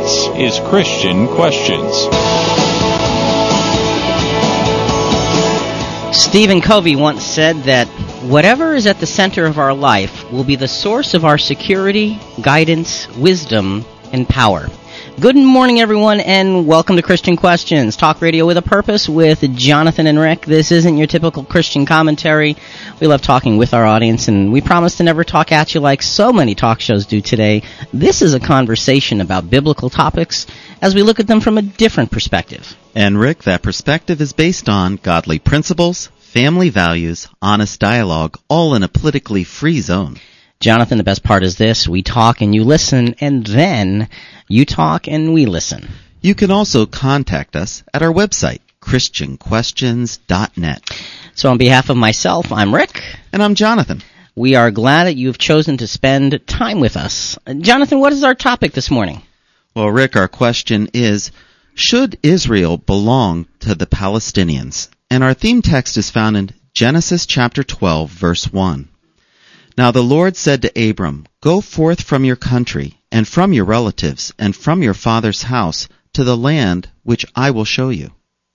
This is Christian Questions. Stephen Covey once said that whatever is at the center of our life will be the source of our security, guidance, wisdom, and power. Good morning, everyone, and welcome to Christian Questions, talk radio with a purpose with Jonathan and Rick. This isn't your typical Christian commentary. We love talking with our audience, and we promise to never talk at you like so many talk shows do today. This is a conversation about biblical topics as we look at them from a different perspective. And Rick, that perspective is based on godly principles, family values, honest dialogue, all in a politically free zone. Jonathan, the best part is this: we talk and you listen, and then you talk and we listen. You can also contact us at our website, ChristianQuestions.net. So on behalf of myself, I'm Rick. And I'm Jonathan. We are glad that you've chosen to spend time with us. Jonathan, what is our topic this morning? Well, Rick, our question is, should Israel belong to the Palestinians? And our theme text is found in Genesis chapter 12, verse 1. Now the Lord said to Abram, "Go forth from your country, and from your relatives, and from your father's house, to the land which I will show you."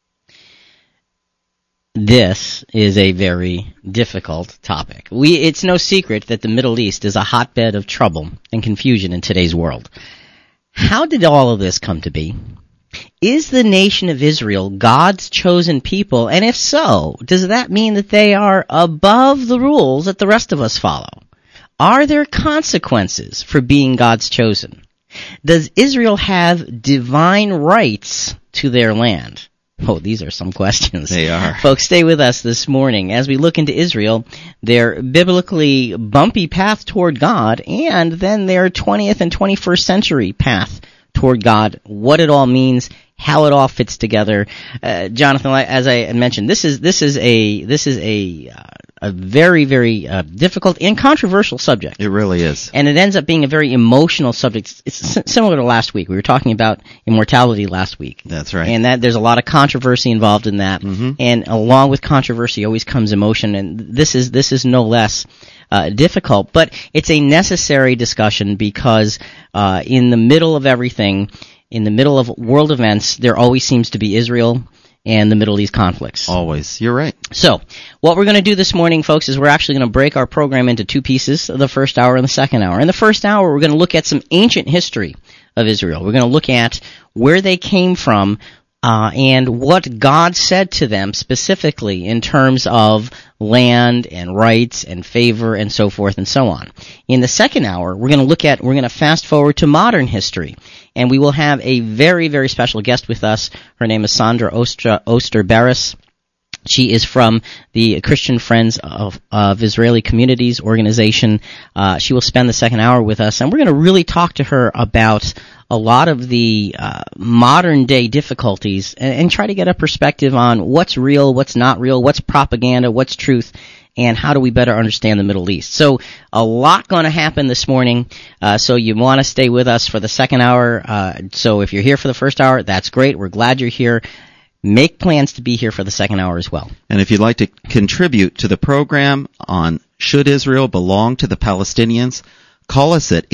This is a very difficult topic. It's no secret that the Middle East is a hotbed of trouble and confusion in today's world. How did all of this come to be? Is the nation of Israel God's chosen people? And if so, does that mean that they are above the rules that the rest of us follow? Are there consequences for being God's chosen? Does Israel have divine rights to their land? Oh, these are some questions. They are. Folks, stay with us this morning as we look into Israel, their biblically bumpy path toward God, and then their 20th and 21st century path toward God, what it all means, how it all fits together. Jonathan, as I mentioned, this is a very, very difficult and controversial subject. It really is. And it ends up being a very emotional subject. It's similar to last week. We were talking about immortality last week. That's right. And that there's a lot of controversy involved in that. Mm-hmm. And along with controversy always comes emotion, and this is no less difficult, but it's a necessary discussion because in the middle of everything, in the middle of world events, there always seems to be Israel and the Middle East conflicts. Always. You're right. So, what we're going to do this morning, folks, is we're actually going to break our program into two pieces, the first hour and the second hour. In the first hour, we're going to look at some ancient history of Israel. We're going to look at where they came from, and what God said to them specifically in terms of land and rights and favor and so forth and so on. In the second hour, we're going to fast forward to modern history, and we will have a very, very special guest with us. Her name is Sandra Oster-Barris. She is from the Christian Friends of Israeli Communities organization. She will spend the second hour with us, and we're going to really talk to her about a lot of the modern-day difficulties and try to get a perspective on what's real, what's not real, what's propaganda, what's truth, and how do we better understand the Middle East. So a lot going to happen this morning, so you want to stay with us for the second hour. So if you're here for the first hour, that's great. We're glad you're here. Make plans to be here for the second hour as well. And if you'd like to contribute to the program on Should Israel Belong to the Palestinians, call us at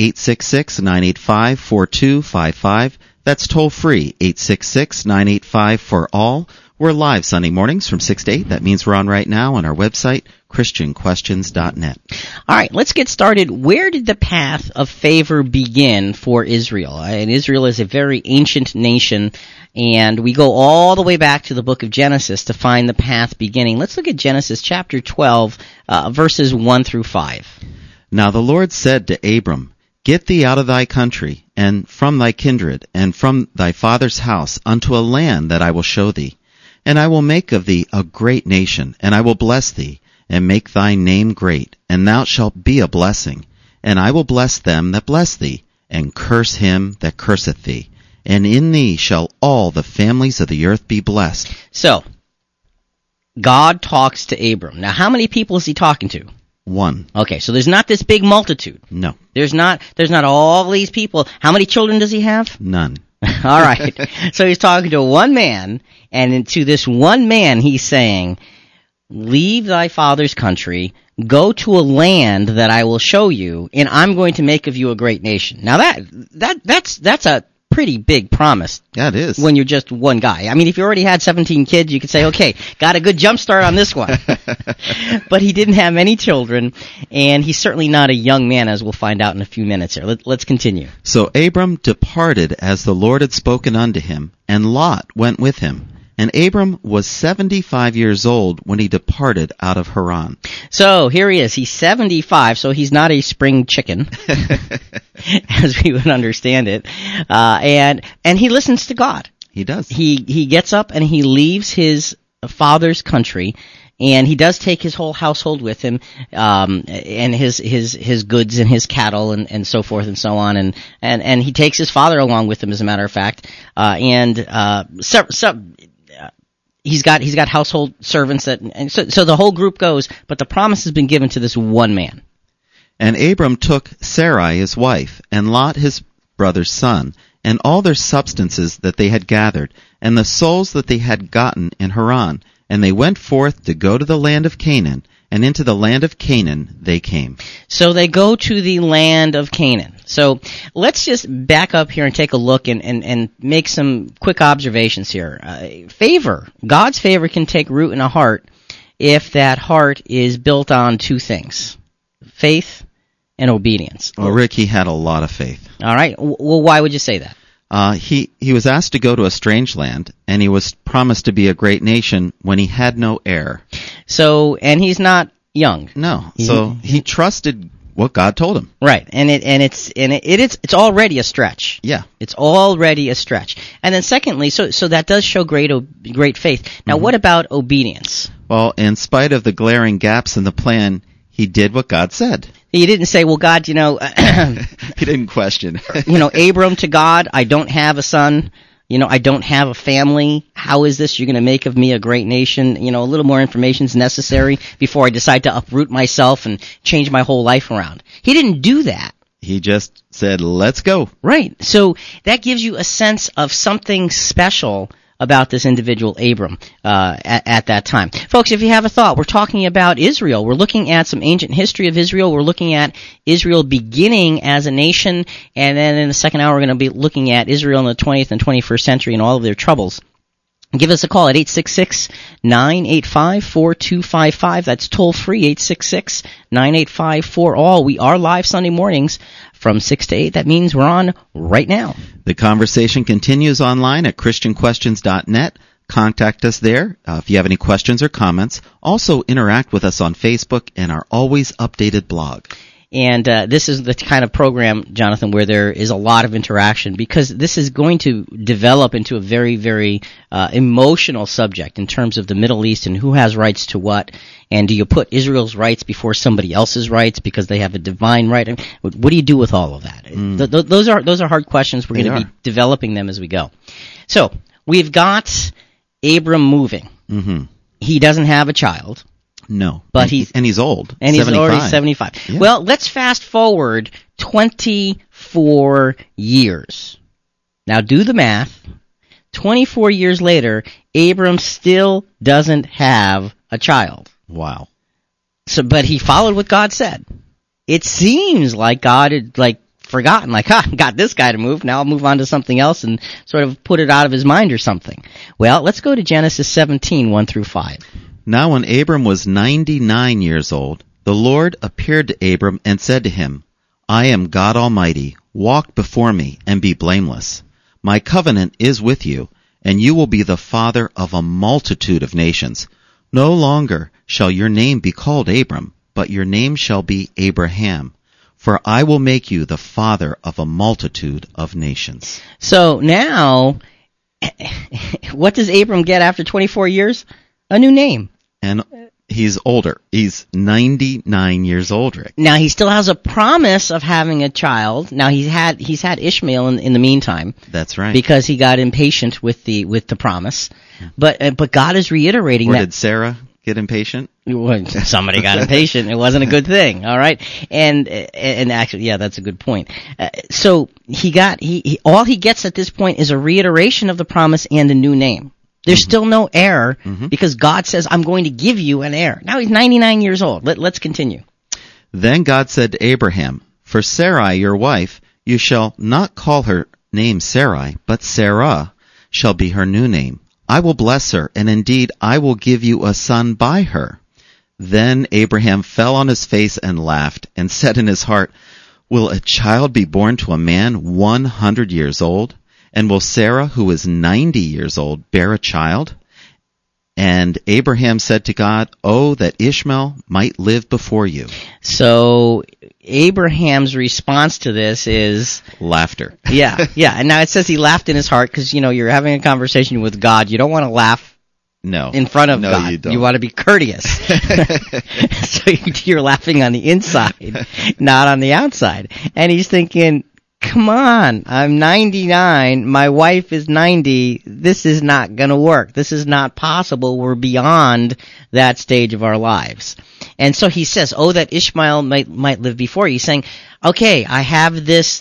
866-985-4255. That's toll free, 866-985-4ALL. We're live Sunday mornings from 6 to 8. That means we're on right now on our website, ChristianQuestions.net. All right, let's get started. Where did the path of favor begin for Israel? And Israel is a very ancient nation, and we go all the way back to the book of Genesis to find the path beginning. Let's look at Genesis chapter 12, verses 1 through 5. Now the Lord said to Abram, "Get thee out of thy country, and from thy kindred, and from thy father's house, unto a land that I will show thee. And I will make of thee a great nation, and I will bless thee, and make thy name great, and thou shalt be a blessing. And I will bless them that bless thee, and curse him that curseth thee. And in thee shall all the families of the earth be blessed." So, God talks to Abram. Now, how many people is he talking to? One. Okay, so there's not this big multitude. No. There's not all these people. How many children does he have? None. All right. So he's talking to one man, and to this one man he's saying, leave thy father's country, go to a land that I will show you, and I'm going to make of you a great nation. Now that's a pretty big promise. Yeah, it is. When you're just one guy. I mean, if you already had 17 kids, you could say, okay, got a good jump start on this one. But he didn't have any children, and he's certainly not a young man, as we'll find out in a few minutes here. Let's continue. So Abram departed as the Lord had spoken unto him, and Lot went with him. And Abram was 75 years old when he departed out of Haran. So here he is. He's 75, so he's not a spring chicken, as we would understand it. And he listens to God. He does. He gets up and he leaves his father's country, and he does take his whole household with him, and his goods and his cattle and so forth and so on, and he takes his father along with him, as a matter of fact, He's got household servants so the whole group goes, but the promise has been given to this one man. And Abram took Sarai his wife, and Lot his brother's son, and all their substances that they had gathered, and the souls that they had gotten in Haran, and they went forth to go to the land of Canaan, and into the land of Canaan they came. So they go to the land of Canaan. So let's just back up here and take a look and make some quick observations here. God's favor can take root in a heart if that heart is built on two things: faith and obedience. Well, Rick, he had a lot of faith. All right. Well, why would you say that? He was asked to go to a strange land, and he was promised to be a great nation when he had no heir. So, and he's not young. No. So he trusted what God told him. Right. And it's already a stretch. Yeah. It's already a stretch. And then secondly, so that does show great faith. Now, what about obedience? Well, in spite of the glaring gaps in the plan, he did what God said. He didn't say, well, God, He didn't question. Abram to God, I don't have a son. I don't have a family. How is this? You're going to make of me a great nation. A little more information is necessary before I decide to uproot myself and change my whole life around. He didn't do that. He just said, let's go. Right. So that gives you a sense of something special about this individual Abram at that time. Folks, if you have a thought, we're talking about Israel. We're looking at some ancient history of Israel. We're looking at Israel beginning as a nation, and then in the second hour we're going to be looking at Israel in the 20th and 21st century and all of their troubles. Give us a call at 866-985-4255. That's toll free, 866-985-4ALL. We are live Sunday mornings from 6 to 8. That means we're on right now. The conversation continues online at ChristianQuestions.net. Contact us there if you have any questions or comments. Also interact with us on Facebook and our always updated blog. And this is the kind of program, Jonathan, where there is a lot of interaction, because this is going to develop into a very, very emotional subject in terms of the Middle East and who has rights to what, and do you put Israel's rights before somebody else's rights because they have a divine right? I mean, what do you do with all of that? Those are hard questions. We're going to be developing them as we go. So we've got Abram moving. Mm-hmm. He doesn't have a child. No, but he's old. And 75. He's already 75. Yeah. Well, let's fast forward 24 years. Now do the math. 24 years later, Abram still doesn't have a child. Wow. But he followed what God said. It seems like God had forgotten, got this guy to move, now I'll move on to something else and sort of put it out of his mind or something. Well, let's go to Genesis 17, 1 through 5. Now when Abram was 99 years old, the Lord appeared to Abram and said to him, I am God Almighty. Walk before me and be blameless. My covenant is with you, and you will be the father of a multitude of nations. No longer shall your name be called Abram, but your name shall be Abraham. For I will make you the father of a multitude of nations. So now, what does Abram get after 24 years? A new name. And he's older. He's 99 years old, Rick. Now he still has a promise of having a child. Now he's had Ishmael in the meantime. That's right. Because he got impatient with the promise. But God is reiterating that. Or did Sarah get impatient? Somebody got impatient. It wasn't a good thing. All right. And actually, yeah, that's a good point. So all he gets at this point is a reiteration of the promise and a new name. There's still no heir because God says, I'm going to give you an heir. Now he's 99 years old. Let's continue. Then God said to Abraham, For Sarai, your wife, you shall not call her name Sarai, but Sarah shall be her new name. I will bless her, and indeed I will give you a son by her." Then Abraham fell on his face and laughed, and said in his heart, "Will a child be born to a man 100 years old? And will Sarah, who is 90 years old, bear a child?" And Abraham said to God, "Oh, that Ishmael might live before you." So Abraham's response to this is laughter. Yeah. And now it says he laughed in his heart because, you're having a conversation with God. You don't want to laugh in front of God. You don't. You want to be courteous. So you're laughing on the inside, not on the outside. And he's thinking, come on, I'm 99, my wife is 90, this is not going to work. This is not possible. We're beyond that stage of our lives. And so he says, "Oh, that Ishmael might live before you." He's saying, okay, I have this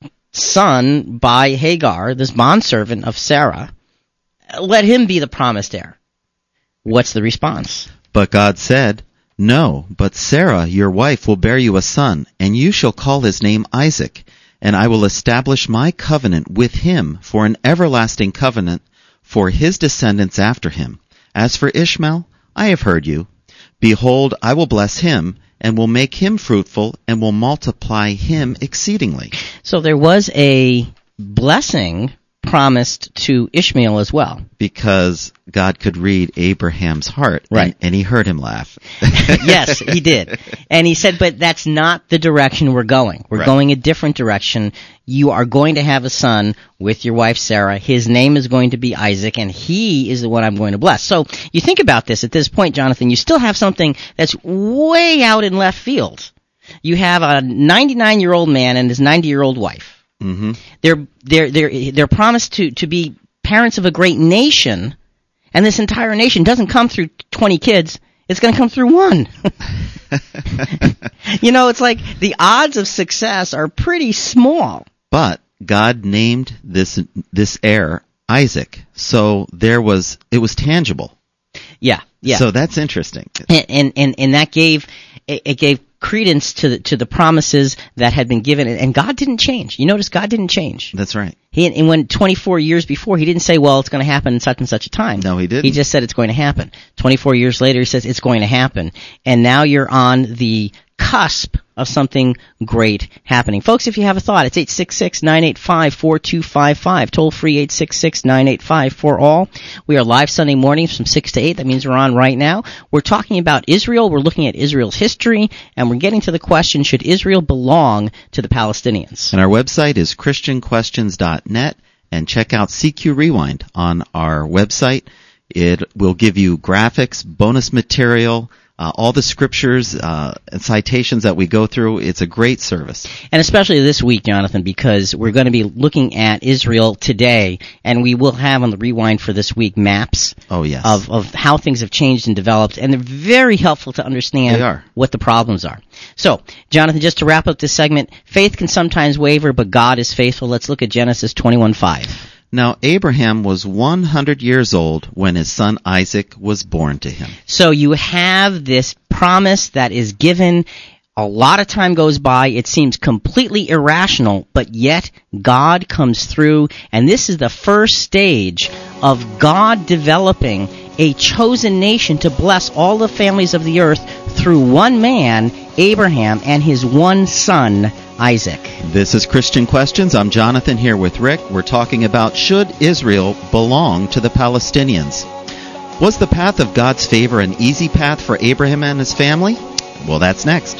son by Hagar, this bondservant of Sarah. Let him be the promised heir. What's the response? But God said, "No, but Sarah, your wife, will bear you a son, and you shall call his name Isaac. And I will establish my covenant with him for an everlasting covenant for his descendants after him. As for Ishmael, I have heard you. Behold, I will bless him, and will make him fruitful, and will multiply him exceedingly." So there was a blessing promised to Ishmael as well. Because God could read Abraham's heart, right? And he heard him laugh. Yes, he did. And he said, but that's not the direction we're going. We're going a different direction. You are going to have a son with your wife Sarah. His name is going to be Isaac, and he is the one I'm going to bless. So you think about this at this point, Jonathan, you still have something that's way out in left field. You have a 99-year-old man and his 90-year-old wife. Mm-hmm. They're promised to be parents of a great nation, and this entire nation doesn't come through 20 kids. It's going to come through one. It's like the odds of success are pretty small. But God named this heir Isaac, so it was tangible. Yeah. So that's interesting. And that gave credence to the promises that had been given, and God didn't change. You notice God didn't change. That's right. And when 24 years before, he didn't say, well, it's going to happen in such and such a time. No, he didn't. He just said it's going to happen. 24 years later, he says it's going to happen. And now you're on the cusp of something great happening. Folks, if you have a thought, it's 866-985-4255. Toll free 866-985-4ALL. We are live Sunday mornings from 6 to 8. That means we're on right now. We're talking about Israel. We're looking at Israel's history, and we're getting to the question, should Israel belong to the Palestinians? And our website is christianquestions.net, and check out CQ Rewind on our website. It will give you graphics, bonus material, all the scriptures and citations that we go through. It's a great service. And especially this week, Jonathan, because we're going to be looking at Israel today, and we will have on the Rewind for this week maps of how things have changed and developed, and they're very helpful to understand what the problems are. So, Jonathan, just to wrap up this segment, faith can sometimes waver, but God is faithful. Let's look at Genesis 21:5. Now Abraham was 100 years old when his son Isaac was born to him. So you have this promise that is given. A lot of time goes by. It seems completely irrational, but yet God comes through. And this is the first stage of God developing a chosen nation to bless all the families of the earth through one man, Abraham, and his one son, Isaac. This is Christian Questions. I'm Jonathan here with Rick. We're talking about, should Israel belong to the Palestinians? Was the path of God's favor an easy path for Abraham and his family? Well, that's next.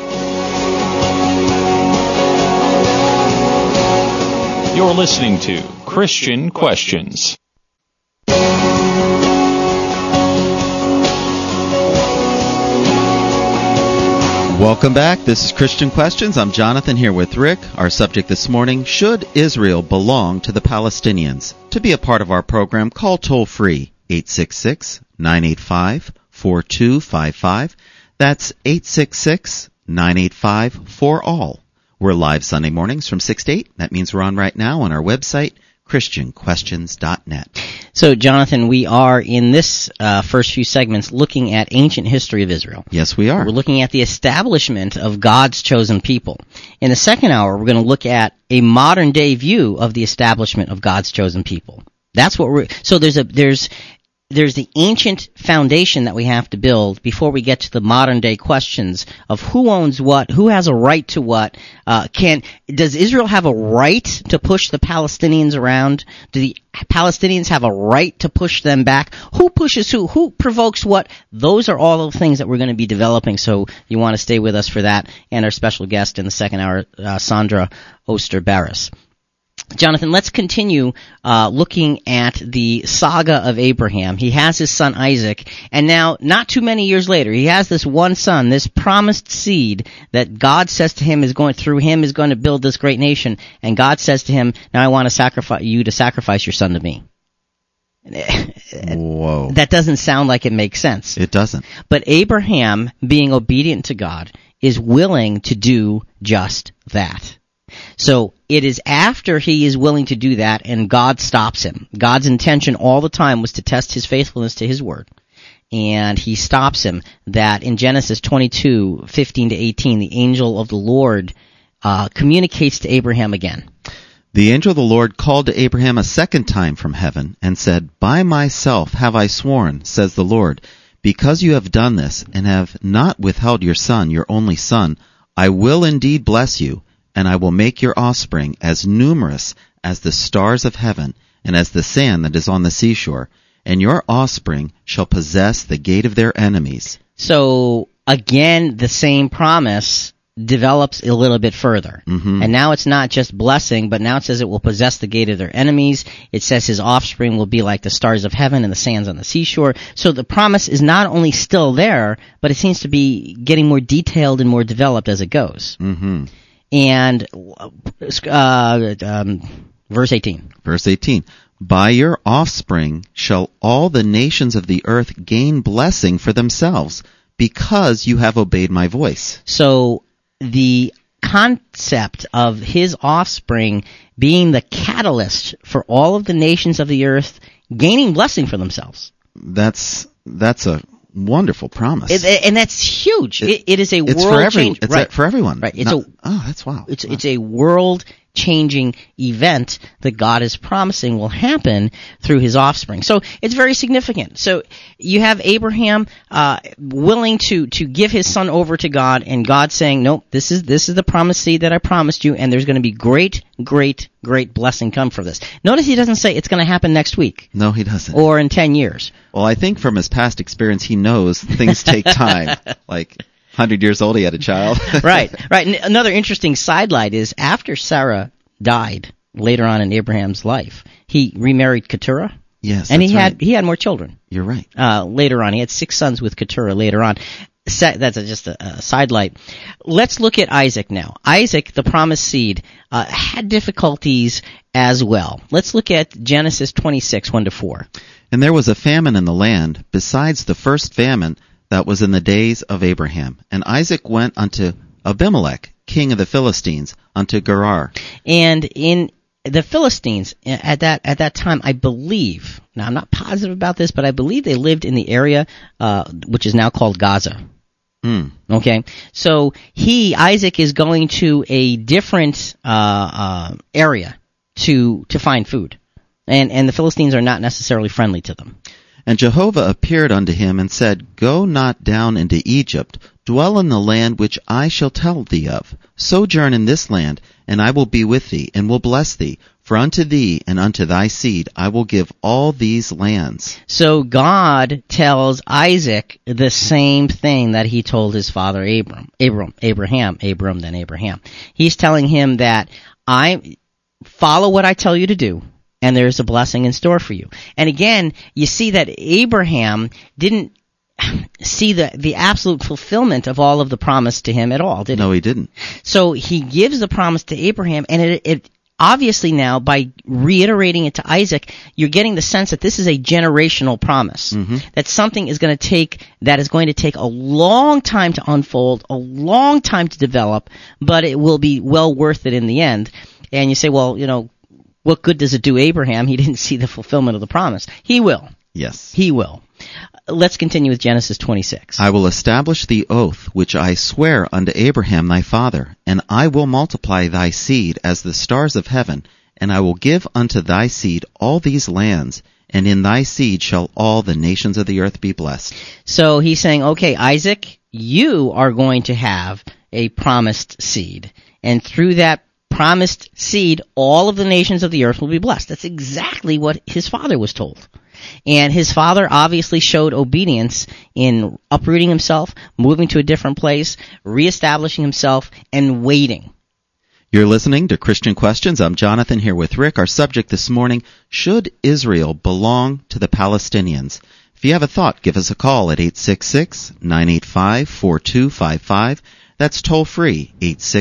You're listening to Christian Questions. Welcome back. This is Christian Questions. I'm Jonathan here with Rick. Our subject this morning, should Israel belong to the Palestinians? To be a part of our program, call toll-free 866-985-4255. That's 866-985-4ALL. We're live Sunday mornings from 6 to 8. That means we're on right now on our website, christianquestions.net. So, Jonathan, we are in this first few segments looking at ancient history of Israel. Yes, we are. We're looking at the establishment of God's chosen people. In the second hour, we're going to look at a modern day view of the establishment of God's chosen people. That's what so there's the ancient foundation that we have to build before we get to the modern day questions of who owns what, who has a right to what. Does Israel have a right to push the Palestinians around? Do the Palestinians have a right to push them back? Who pushes who? Who provokes what? Those are all the things that we're going to be developing, so you want to stay with us for that, and our special guest in the second hour, Sandra Oster-Barris. Jonathan, let's continue looking at the saga of Abraham. He has his son Isaac, and now, not too many years later, he has this one son, this promised seed that God says to him is going to build this great nation. And God says to him, "Now I want to sacrifice your son to me." Whoa! That doesn't sound like it makes sense. It doesn't. But Abraham, being obedient to God, is willing to do just that. So it is after he is willing to do that and God stops him. God's intention all the time was to test his faithfulness to his word. And he stops him that in Genesis 22:15-18, the angel of the Lord communicates to Abraham again. The angel of the Lord called to Abraham a second time from heaven and said, "By myself have I sworn, says the Lord, because you have done this and have not withheld your son, your only son, I will indeed bless you. And I will make your offspring as numerous as the stars of heaven and as the sand that is on the seashore, and your offspring shall possess the gate of their enemies." So, again, the same promise develops a little bit further. Mm-hmm. And now it's not just blessing, but now it says it will possess the gate of their enemies. It says his offspring will be like the stars of heaven and the sands on the seashore. So the promise is not only still there, but it seems to be getting more detailed and more developed as it goes. Mm-hmm. And verse 18. Verse 18. By your offspring shall all the nations of the earth gain blessing for themselves, because you have obeyed my voice. So the concept of his offspring being the catalyst for all of the nations of the earth gaining blessing for themselves. That's a wonderful promise. And that's huge. It is a it's world for change. It's right. For everyone. Right. That's wow. It's a world changing event that God is promising will happen through his offspring. So it's very significant. So you have Abraham willing to give his son over to God, and God saying, "Nope, this is the promised seed that I promised you, and there's going to be great blessing come from this." Notice he doesn't say it's going to happen next week. No, he doesn't. Or in 10 years. Well, I think from his past experience, he knows things take time. Like 100 years old, he had a child. Right. And another interesting sidelight is after Sarah died later on in Abraham's life, he remarried Keturah. Yes, and that's he had more children. You're right. Later on, he had 6 sons with Keturah later on. That's just a sidelight. Let's look at Isaac now. Isaac, the promised seed, had difficulties as well. Let's look at Genesis 26, 1-4. And there was a famine in the land, besides the first famine that was in the days of Abraham. And Isaac went unto Abimelech, king of the Philistines, unto Gerar. And in the Philistines, at that time, I believe, now I'm not positive about this, but I believe they lived in the area which is now called Gaza. Okay, so Isaac is going to a different area to find food, and the Philistines are not necessarily friendly to them. And Jehovah appeared unto him and said, Go not down into Egypt, dwell in the land which I shall tell thee of. Sojourn in this land, and I will be with thee, and will bless thee. For unto thee and unto thy seed I will give all these lands. So God tells Isaac the same thing that he told his father Abraham. He's telling him that I follow what I tell you to do, and there's a blessing in store for you. And again, you see that Abraham didn't see the absolute fulfillment of all of the promise to him at all, did he? No, he didn't. So he gives the promise to Abraham, and it obviously now, by reiterating it to Isaac, you're getting the sense that this is a generational promise. Mm-hmm. That something is going to take a long time to unfold, a long time to develop, but it will be well worth it in the end. And you say, well, what good does it do Abraham? He didn't see the fulfillment of the promise. He will. Yes. He will. Let's continue with Genesis 26. I will establish the oath which I swear unto Abraham thy father, and I will multiply thy seed as the stars of heaven, and I will give unto thy seed all these lands, and in thy seed shall all the nations of the earth be blessed. So he's saying, okay, Isaac, you are going to have a promised seed, and through that promised seed, all of the nations of the earth will be blessed. That's exactly what his father was told. And his father obviously showed obedience in uprooting himself, moving to a different place, reestablishing himself, and waiting. You're listening to Christian Questions. I'm Jonathan here with Rick. Our subject this morning, should Israel belong to the Palestinians? If you have a thought, give us a call at 866-985-4255. That's toll free,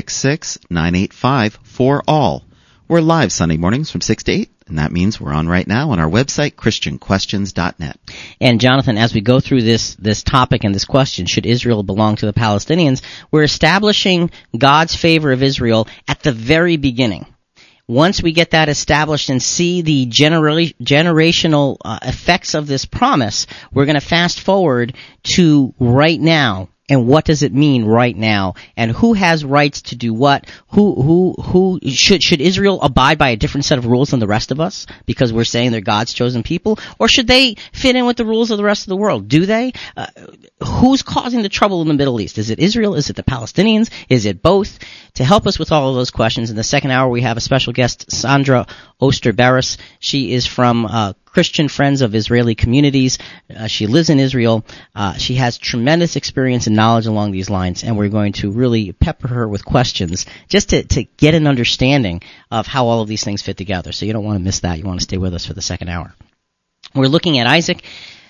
866-985-4ALL. We're live Sunday mornings from 6 to 8, and that means we're on right now on our website, ChristianQuestions.net. And Jonathan, as we go through this topic and this question, should Israel belong to the Palestinians, we're establishing God's favor of Israel at the very beginning. Once we get that established and see the generational effects of this promise, we're going to fast forward to right now. And what does it mean right now? And who has rights to do what? Who should Israel abide by a different set of rules than the rest of us because we're saying they're God's chosen people? Or should they fit in with the rules of the rest of the world? Do they? Who's causing the trouble in the Middle East? Is it Israel? Is it the Palestinians? Is it both? To help us with all of those questions, in the second hour we have a special guest, Sandra Oster-Beres. She is from Christian Friends of Israeli Communities. She lives in Israel. She has tremendous experience and knowledge along these lines, and we're going to really pepper her with questions just to get an understanding of how all of these things fit together. So you don't want to miss that. You want to stay with us for the second hour. We're looking at Isaac.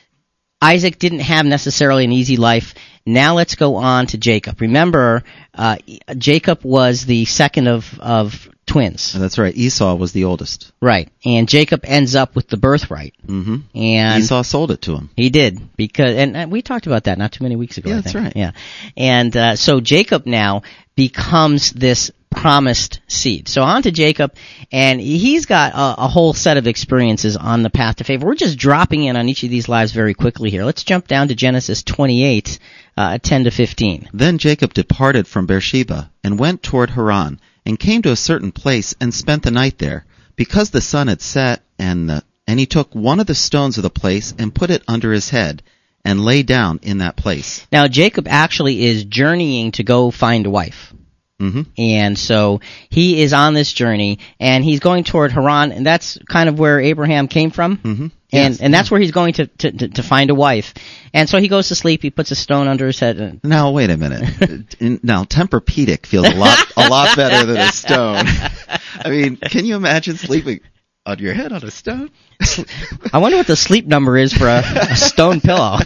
Isaac didn't have necessarily an easy life. Now let's go on to Jacob. Remember, Jacob was the second of twins. That's right. Esau was the oldest. Right. And Jacob ends up with the birthright. Mm-hmm. And Esau sold it to him. He did, because and we talked about that not too many weeks ago. Yeah, I think. That's right. Yeah. And so Jacob now becomes this promised seed. So on to Jacob, and he's got a whole set of experiences on the path to favor. We're just dropping in on each of these lives very quickly here. Let's jump down to Genesis 28, 10 to 15. Then Jacob departed from Beersheba and went toward Haran, and came to a certain place and spent the night there, because the sun had set, and he took one of the stones of the place and put it under his head, and lay down in that place. Now Jacob actually is journeying to go find a wife. Mm-hmm. And so he is on this journey, and he's going toward Haran, and that's kind of where Abraham came from. Mm-hmm. And that's where he's going to find a wife. And so he goes to sleep, he puts a stone under his head. Now, wait a minute. Now, Tempur-Pedic feels a lot better than a stone. I mean, can you imagine sleeping on your head on a stone? I wonder what the sleep number is for a stone pillow.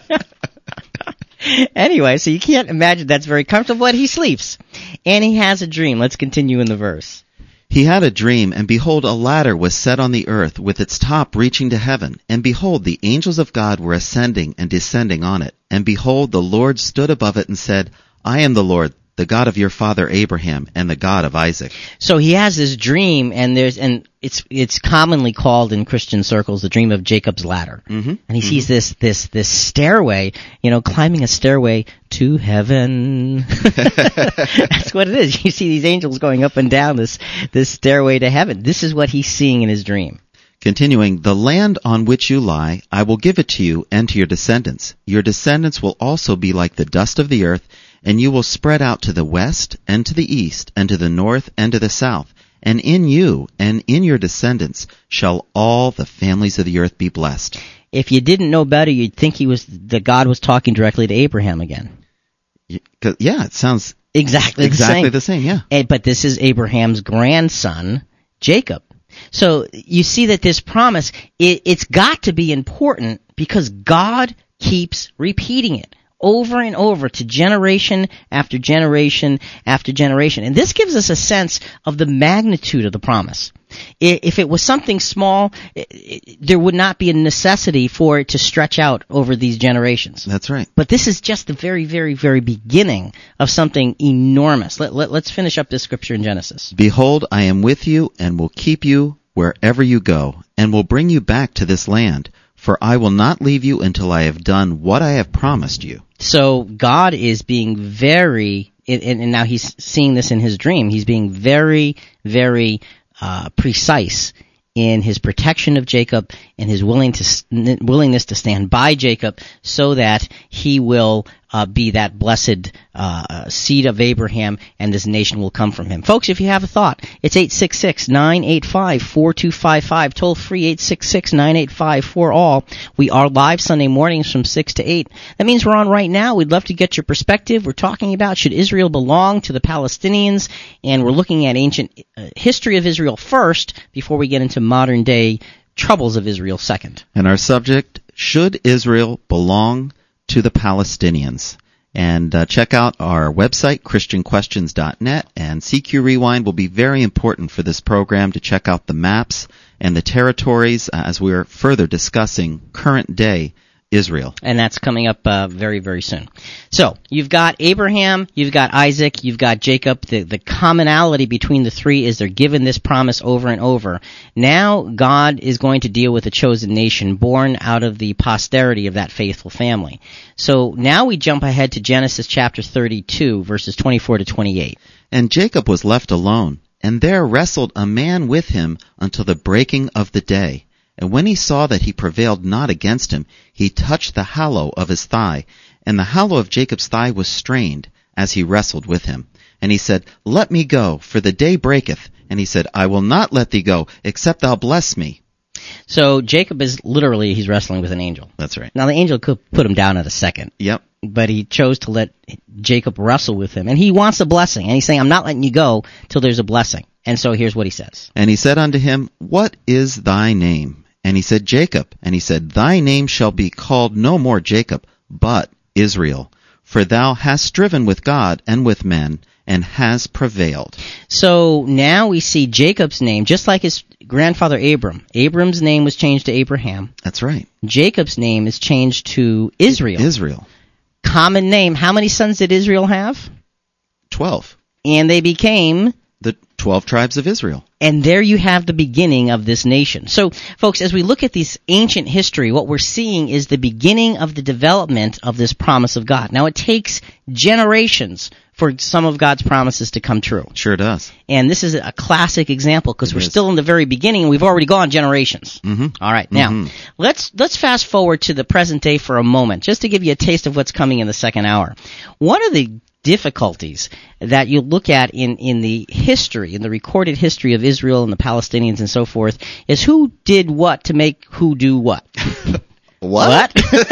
Anyway, so you can't imagine that's very comfortable, but he sleeps. And he has a dream. Let's continue in the verse. He had a dream, and behold, a ladder was set on the earth, with its top reaching to heaven. And behold, the angels of God were ascending and descending on it. And behold, the Lord stood above it and said, I am the Lord, the God of your father Abraham, and the God of Isaac. So he has this dream, and it's commonly called in Christian circles the dream of Jacob's ladder. Mm-hmm. And he sees this stairway, climbing a stairway to heaven. That's what it is. You see these angels going up and down this stairway to heaven. This is what he's seeing in his dream. Continuing, the land on which you lie, I will give it to you and to your descendants. Your descendants will also be like the dust of the earth, and you will spread out to the west and to the east and to the north and to the south. And in you and in your descendants shall all the families of the earth be blessed. If you didn't know better, you'd think that God was talking directly to Abraham again. Yeah, it sounds exactly the same. Yeah. But this is Abraham's grandson, Jacob. So you see that this promise, it's got to be important because God keeps repeating it over and over to generation after generation after generation. And this gives us a sense of the magnitude of the promise. If it was something small, there would not be a necessity for it to stretch out over these generations. That's right. But this is just the very, very, very beginning of something enormous. Let's finish up this scripture in Genesis. Behold, I am with you and will keep you wherever you go, and will bring you back to this land, for I will not leave you until I have done what I have promised you. So God is being very, and now he's seeing this in his dream, he's being very, very precise in his protection of Jacob and his willingness to stand by Jacob so that he will be that blessed seed of Abraham, and this nation will come from him. Folks, if you have a thought, it's 866-985-4255, toll free 866-985-4ALL. We are live Sunday mornings from 6 to 8. That means we're on right now. We'd love to get your perspective. We're talking about, should Israel belong to the Palestinians, and we're looking at ancient history of Israel first before we get into modern day troubles of Israel second. And our subject, should Israel belong to the Palestinians? And check out our website, ChristianQuestions.net, and CQ Rewind will be very important for this program to check out the maps and the territories as we're further discussing current day Israel. And that's coming up very, very soon. So, you've got Abraham, you've got Isaac, you've got Jacob. The commonality between the three is they're given this promise over and over. Now, God is going to deal with a chosen nation born out of the posterity of that faithful family. So, now we jump ahead to Genesis chapter 32, verses 24 to 28. And Jacob was left alone, and there wrestled a man with him until the breaking of the day. And when he saw that he prevailed not against him, he touched the hollow of his thigh, and the hollow of Jacob's thigh was strained, as he wrestled with him. And he said, Let me go, for the day breaketh. And he said, I will not let thee go, except thou bless me. So Jacob is literally, he's wrestling with an angel. That's right. Now the angel could put him down in a second. Yep. But he chose to let Jacob wrestle with him. And he wants a blessing. And he's saying, I'm not letting you go till there's a blessing. And so here's what he says. And he said unto him, What is thy name? And he said, Jacob. And he said, Thy name shall be called no more Jacob, but Israel. For thou hast striven with God and with men, and has prevailed. So now we see Jacob's name, just like his grandfather Abram. Abram's name was changed to Abraham. That's right. Jacob's name is changed to Israel. Israel. Common name. How many sons did Israel have? 12. And they became the 12 tribes of Israel. And there you have the beginning of this nation. So, folks, as we look at this ancient history, what we're seeing is the beginning of the development of this promise of God. Now, it takes generations for some of God's promises to come true. Sure does. And this is a classic example because we're still in the very beginning and we've already gone generations. Mm-hmm. All right. Now, let's fast forward to the present day for a moment, just to give you a taste of what's coming in the second hour. One of the difficulties that you look at in the history, in the recorded history of Israel and the Palestinians and so forth, is who did what to make who do what. What?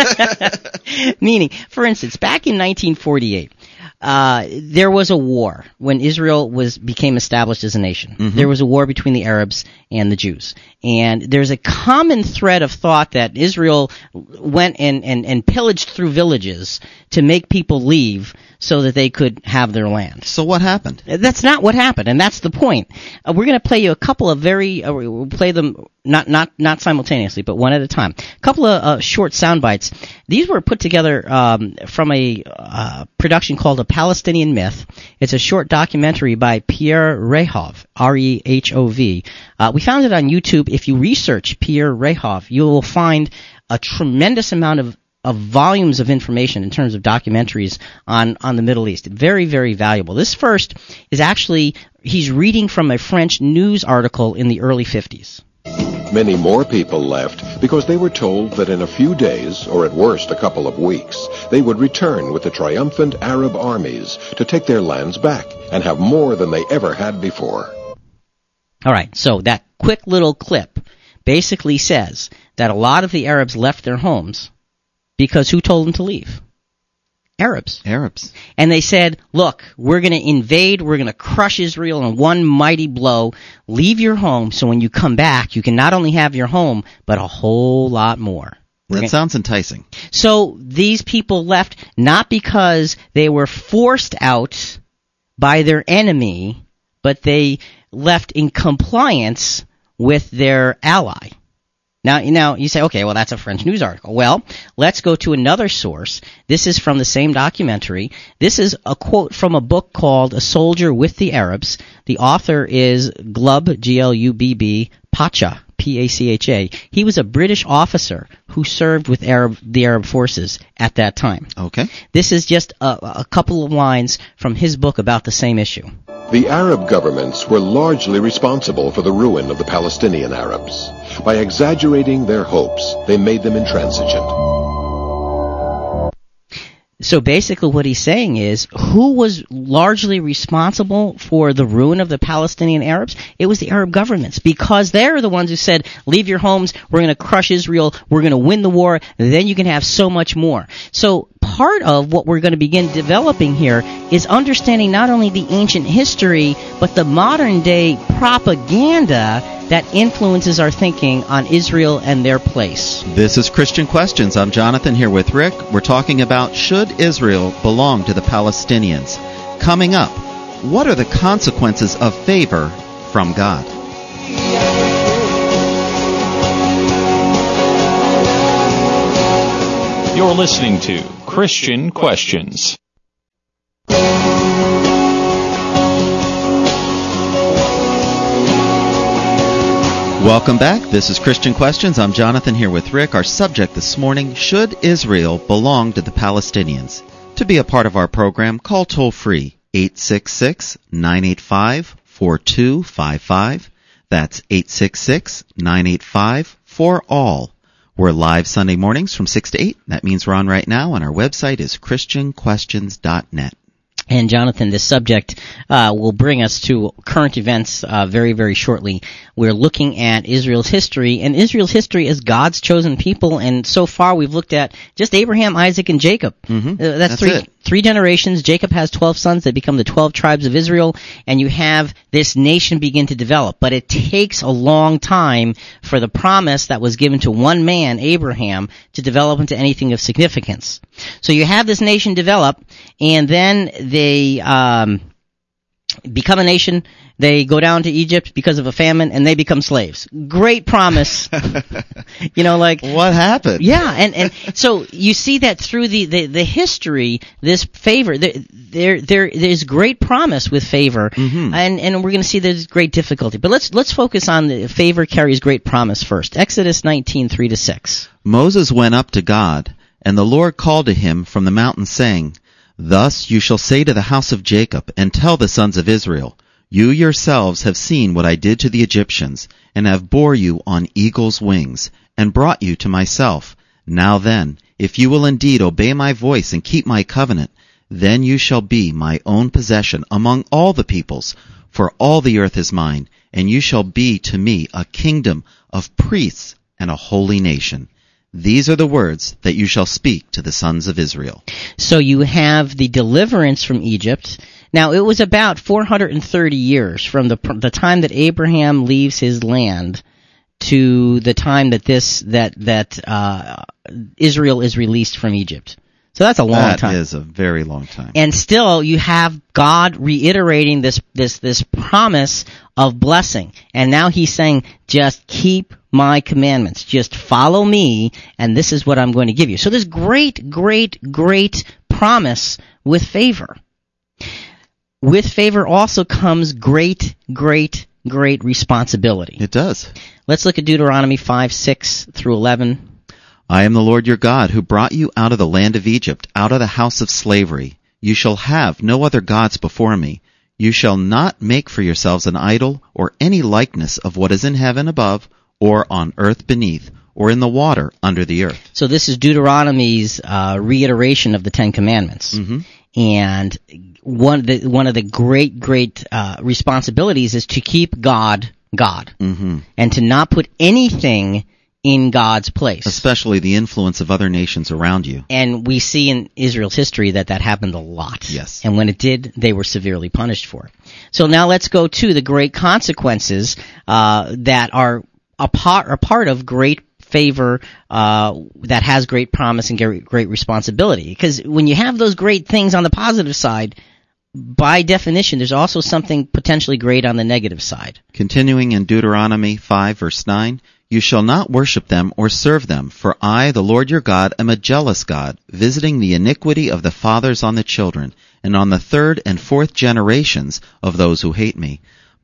Meaning, for instance, back in 1948, there was a war when Israel became established as a nation. Mm-hmm. There was a war between the Arabs and the Jews. And there's a common thread of thought that Israel went and pillaged through villages to make people leave so that they could have their land. So what happened? That's not what happened, and that's the point. We're going to play you a couple of we'll play them not simultaneously, but one at a time. A couple of short sound bites. These were put together from a production called A Palestinian Myth. It's a short documentary by Pierre Rehov, R-E-H-O-V. We found it on YouTube. If you research Pierre Rehov, you will find a tremendous amount of volumes of information in terms of documentaries on the Middle East. Very, very valuable. This first is actually, he's reading from a French news article in the early 50s. Many more people left because they were told that in a few days, or at worst a couple of weeks, they would return with the triumphant Arab armies to take their lands back and have more than they ever had before. All right, so that quick little clip basically says that a lot of the Arabs left their homes because who told them to leave? Arabs. And they said, look, we're going to invade, we're going to crush Israel in one mighty blow. Leave your home so when you come back, you can not only have your home, but a whole lot more. That sounds enticing. So these people left not because they were forced out by their enemy, but they left in compliance with their ally. Now you say, okay, well, that's a French news article. Well, let's go to another source. This is from the same documentary. This is a quote from a book called A Soldier with the Arabs. The author is Glubb, G-L-U-B-B, Pacha, P-A-C-H-A. He was a British officer who served with the Arab forces at that time. Okay. This is just a couple of lines from his book about the same issue. The Arab governments were largely responsible for the ruin of the Palestinian Arabs. By exaggerating their hopes, they made them intransigent. So basically what he's saying is, who was largely responsible for the ruin of the Palestinian Arabs? It was the Arab governments, because they're the ones who said, leave your homes, we're going to crush Israel, we're going to win the war, then you can have so much more. So part of what we're going to begin developing here is understanding not only the ancient history, but the modern day propaganda that influences our thinking on Israel and their place. This is Christian Questions. I'm Jonathan here with Rick. We're talking about, should Israel belong to the Palestinians? Coming up, what are the consequences of favor from God? You're listening to Christian Questions. Welcome back. This is Christian Questions. I'm Jonathan here with Rick. Our subject this morning, should Israel belong to the Palestinians? To be a part of our program, call toll-free 866-985-4255. That's 866-985-4ALL. We're live Sunday mornings from 6 to 8. That means we're on right now, and our website is christianquestions.net. And Jonathan, this subject will bring us to current events very, very shortly. We're looking at Israel's history, and Israel's history is God's chosen people, and so far we've looked at just Abraham, Isaac, and Jacob. That's three generations. Jacob has 12 sons that become the 12 tribes of Israel, and you have this nation begin to develop. But it takes a long time for the promise that was given to one man, Abraham, to develop into anything of significance. So you have this nation develop, and then they become a nation. They go down to Egypt because of a famine, and they become slaves. Great promise. What happened? Yeah, and so you see that through the history, this favor, there's great promise with favor, and we're going to see there's great difficulty. But let's focus on the favor carries great promise first. Exodus 19:3-6. Moses went up to God, and the Lord called to him from the mountain, saying, Thus you shall say to the house of Jacob, and tell the sons of Israel, You yourselves have seen what I did to the Egyptians, and have bore you on eagle's wings, and brought you to myself. Now then, if you will indeed obey my voice and keep my covenant, then you shall be my own possession among all the peoples, for all the earth is mine, and you shall be to me a kingdom of priests and a holy nation. These are the words that you shall speak to the sons of Israel. So you have the deliverance from Egypt. Now, it was about 430 years from the time that Abraham leaves his land to the time that Israel is released from Egypt. So that's a long time. That is a very long time. And still, you have God reiterating this promise of blessing. And now he's saying, just keep my commandments. Just follow me, and this is what I'm going to give you. So there's great, great, great promise with favor. With favor also comes great, great, great responsibility. It does. Let's look at Deuteronomy 5:6-11. I am the Lord your God, who brought you out of the land of Egypt, out of the house of slavery. You shall have no other gods before me. You shall not make for yourselves an idol, or any likeness of what is in heaven above, or on earth beneath, or in the water under the earth. So this is Deuteronomy's reiteration of the Ten Commandments. And one of the great responsibilities is to keep God, and to not put anything in God's place. Especially the influence of other nations around you. And we see in Israel's history that happened a lot. Yes. And when it did, they were severely punished for it. So now let's go to the great consequences that are a part of great favor that has great promise and great responsibility. Because when you have those great things on the positive side, by definition, there's also something potentially great on the negative side. Continuing in Deuteronomy 5, verse 9, You shall not worship them or serve them, for I, the Lord your God, am a jealous God, visiting the iniquity of the fathers on the children, and on the third and fourth generations of those who hate me,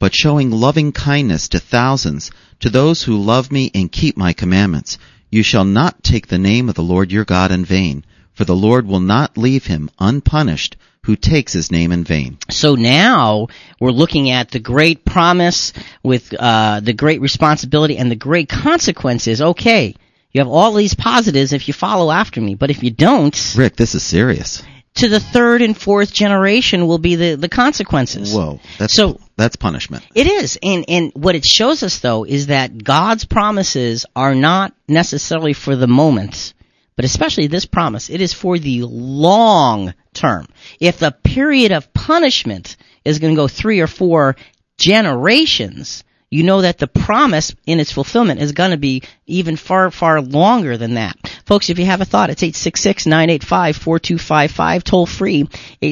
but showing loving kindness to thousands, to those who love me and keep my commandments. You shall not take the name of the Lord your God in vain, for the Lord will not leave him unpunished who takes his name in vain. So now we're looking at the great promise with the great responsibility and the great consequences. Okay, you have all these positives if you follow after me, but if you don't, Rick, this is serious. to the third and fourth generation will be the consequences. Whoa, that's punishment. It is, and what it shows us, though, is that God's promises are not necessarily for the moment, but especially this promise, it is for the long term. If the period of punishment is going to go 3 or 4 generations, you know that the promise in its fulfillment is going to be even far, far longer than that. Folks, if you have a thought, it's 866-985-4255, toll free,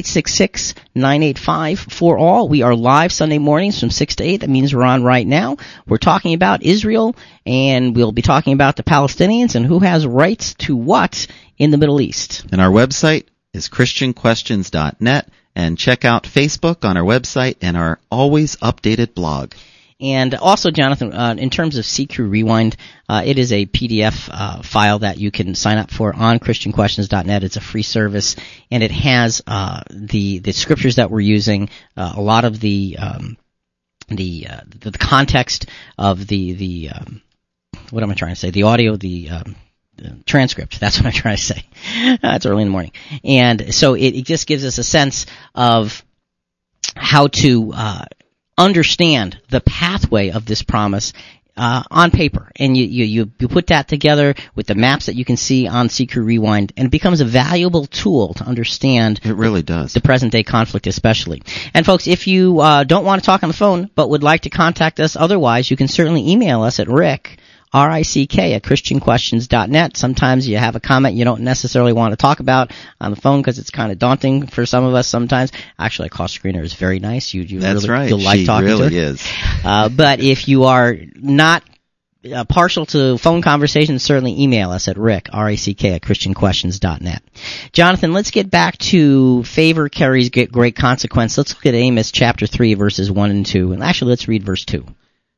866-985-4ALL. We are live Sunday mornings from 6 to 8. That means we're on right now. We're talking about Israel, and we'll be talking about the Palestinians and who has rights to what in the Middle East. And our website is ChristianQuestions.net, and check out Facebook on our website and our always updated blog. And also, Jonathan, in terms of CQ Rewind, it is a PDF file that you can sign up for on ChristianQuestions.net. It's a free service, and it has the scriptures that we're using, a lot of the context of the what am I trying to say? The audio, the transcript. That's what I'm trying to say. It's early in the morning, and so it just gives us a sense of how to understand the pathway of this promise on paper, and you put that together with the maps that you can see on CQ Rewind, and it becomes a valuable tool to understand. It really does. The present day conflict, especially. And folks, if you don't want to talk on the phone but would like to contact us otherwise, you can certainly email us at Rick, R-I-C-K, at ChristianQuestions.net. Sometimes you have a comment you don't necessarily want to talk about on the phone because it's kind of daunting for some of us sometimes. Actually, a call screener is very nice. That's really, right. You'll like talking really to her. is. But if you are not partial to phone conversations, certainly email us at Rick, R-I-C-K, at ChristianQuestions.net. Jonathan, let's get back to favor carries great consequence. Let's look at Amos chapter 3, verses 1 and 2. And actually, let's read verse 2.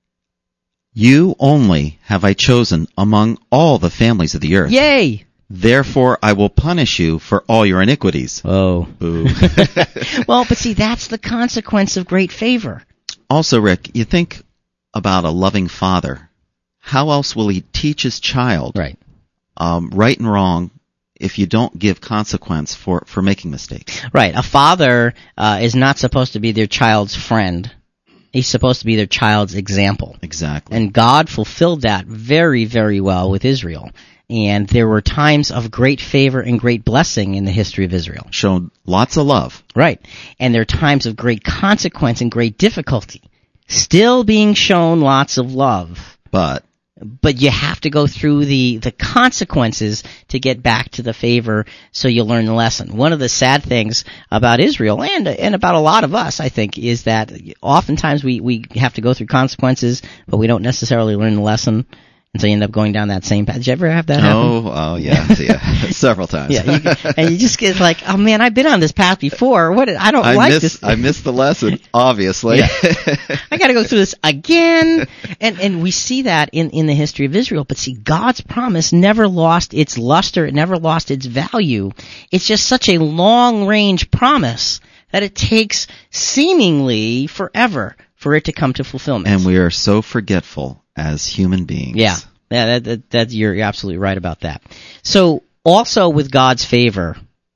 You only have I chosen among all the families of the earth. Yay! Therefore I will punish you for all your iniquities. Oh. Boo. Well, but see, that's the consequence of great favor. Also, Rick, you think about a loving father. How else will he teach his child right and wrong if you don't give consequence for making mistakes? Right. A father is not supposed to be their child's friend. He's supposed to be their child's example. Exactly. And God fulfilled that very, very well with Israel. And there were times of great favor and great blessing in the history of Israel. Showed lots of love. Right. And there are times of great consequence and great difficulty. Still being shown lots of love. But you have to go through the consequences to get back to the favor so you learn the lesson. One of the sad things about Israel and about a lot of us, I think, is that oftentimes we have to go through consequences, but we don't necessarily learn the lesson. And so you end up going down that same path. Did you ever have that happen? Oh, yeah. Several times. Yeah, and you just get like, oh man, I've been on this path before. I don't like this. I missed the lesson, obviously. Yeah. I got to go through this again. And we see that in the history of Israel. But see, God's promise never lost its luster. It never lost its value. It's just such a long-range promise that it takes seemingly forever for it to come to fulfillment. And we are so forgetful as human beings. Yeah, you're absolutely right about that. So also with God's favor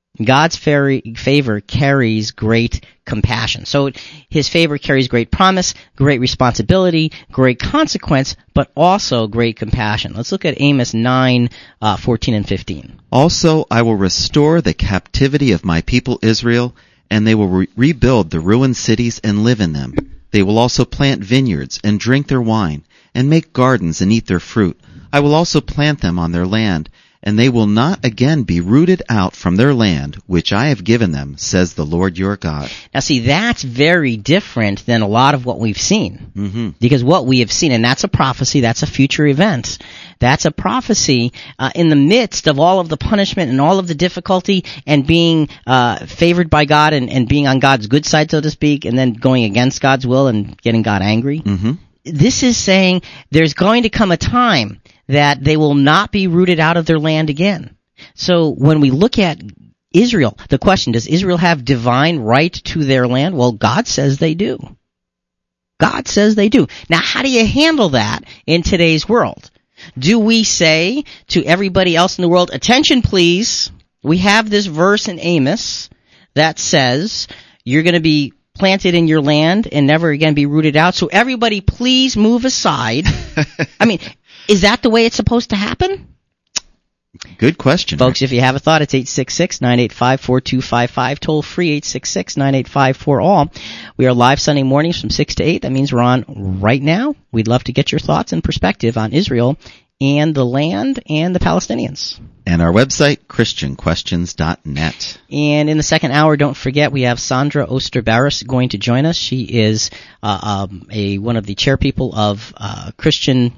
carries great compassion. So his favor carries great promise, great responsibility, great consequence, but also great compassion. Let's look at Amos 9, 14 and 15. Also I will restore the captivity of my people Israel, and they will rebuild the ruined cities and live in them. They will also plant vineyards and drink their wine, and make gardens and eat their fruit. I will also plant them on their land, and they will not again be rooted out from their land, which I have given them, says the Lord your God. Now see, that's very different than a lot of what we've seen. Mm-hmm. Because what we have seen, and that's a prophecy, that's a future event, That's a prophecy in the midst of all of the punishment and all of the difficulty and being favored by God and being on God's good side, so to speak, and then going against God's will and getting God angry. Mm-hmm. This is saying there's going to come a time that they will not be rooted out of their land again. So when we look at Israel, the question, does Israel have divine right to their land? Well, God says they do. God says they do. Now, how do you handle that in today's world? Do we say to everybody else in the world, attention please, we have this verse in Amos that says you're going to be planted in your land and never again be rooted out, so everybody please move aside. I mean, is that the way it's supposed to happen? Good question. Folks, if you have a thought, it's 866-985-4255, toll free 866-985-4ALL. We are live Sunday mornings from 6 to 8. That means we're on right now. We'd love to get your thoughts and perspective on Israel and the land and the Palestinians. And our website, christianquestions.net. And in the second hour, don't forget, we have Sandra Osterbaris going to join us. She is one of the chairpeople of Christian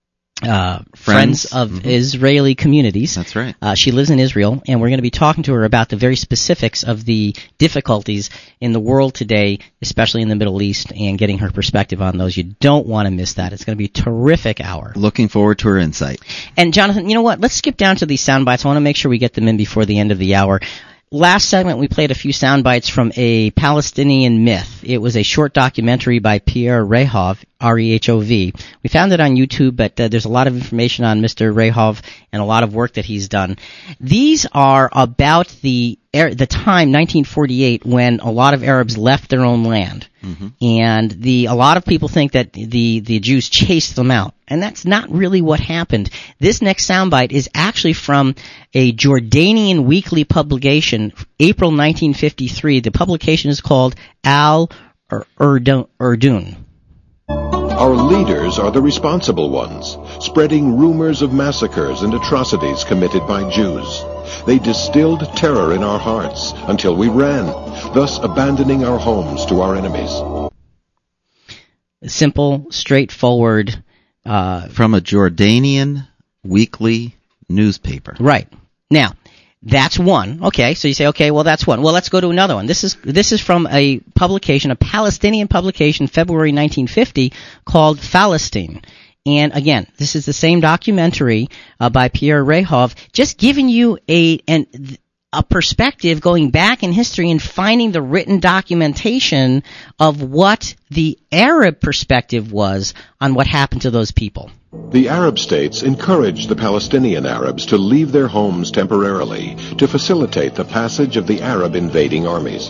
Friends of Israeli Communities. That's right. She lives in Israel, and we're going to be talking to her about the very specifics of the difficulties in the world today, especially in the Middle East, and getting her perspective on those. You don't want to miss that. It's going to be a terrific hour. Looking forward to her insight. And Jonathan, you know what? Let's skip down to these sound bites. I want to make sure we get them in before the end of the hour. Last segment, we played a few sound bites from a Palestinian myth. It was a short documentary by Pierre Rehov, R-E-H-O-V. We found it on YouTube, but there's a lot of information on Mr. Rehov and a lot of work that he's done. These are about the time, 1948, when a lot of Arabs left their own land. Mm-hmm. And a lot of people think that the Jews chased them out. And that's not really what happened. This next soundbite is actually from a Jordanian weekly publication, April 1953. The publication is called Al-Urdun. Our leaders are the responsible ones, spreading rumors of massacres and atrocities committed by Jews. They distilled terror in our hearts until we ran, thus abandoning our homes to our enemies. Simple, straightforward. From a Jordanian weekly newspaper. Right. Now, that's one. Okay, so you say, okay, well, that's one. Well, let's go to another one. This is from a publication, a Palestinian publication, February 1950, called Palestine. And again, this is the same documentary by Pierre Rehov, just giving you a perspective going back in history and finding the written documentation of what the Arab perspective was on what happened to those people. The Arab states encouraged the Palestinian Arabs to leave their homes temporarily to facilitate the passage of the Arab invading armies.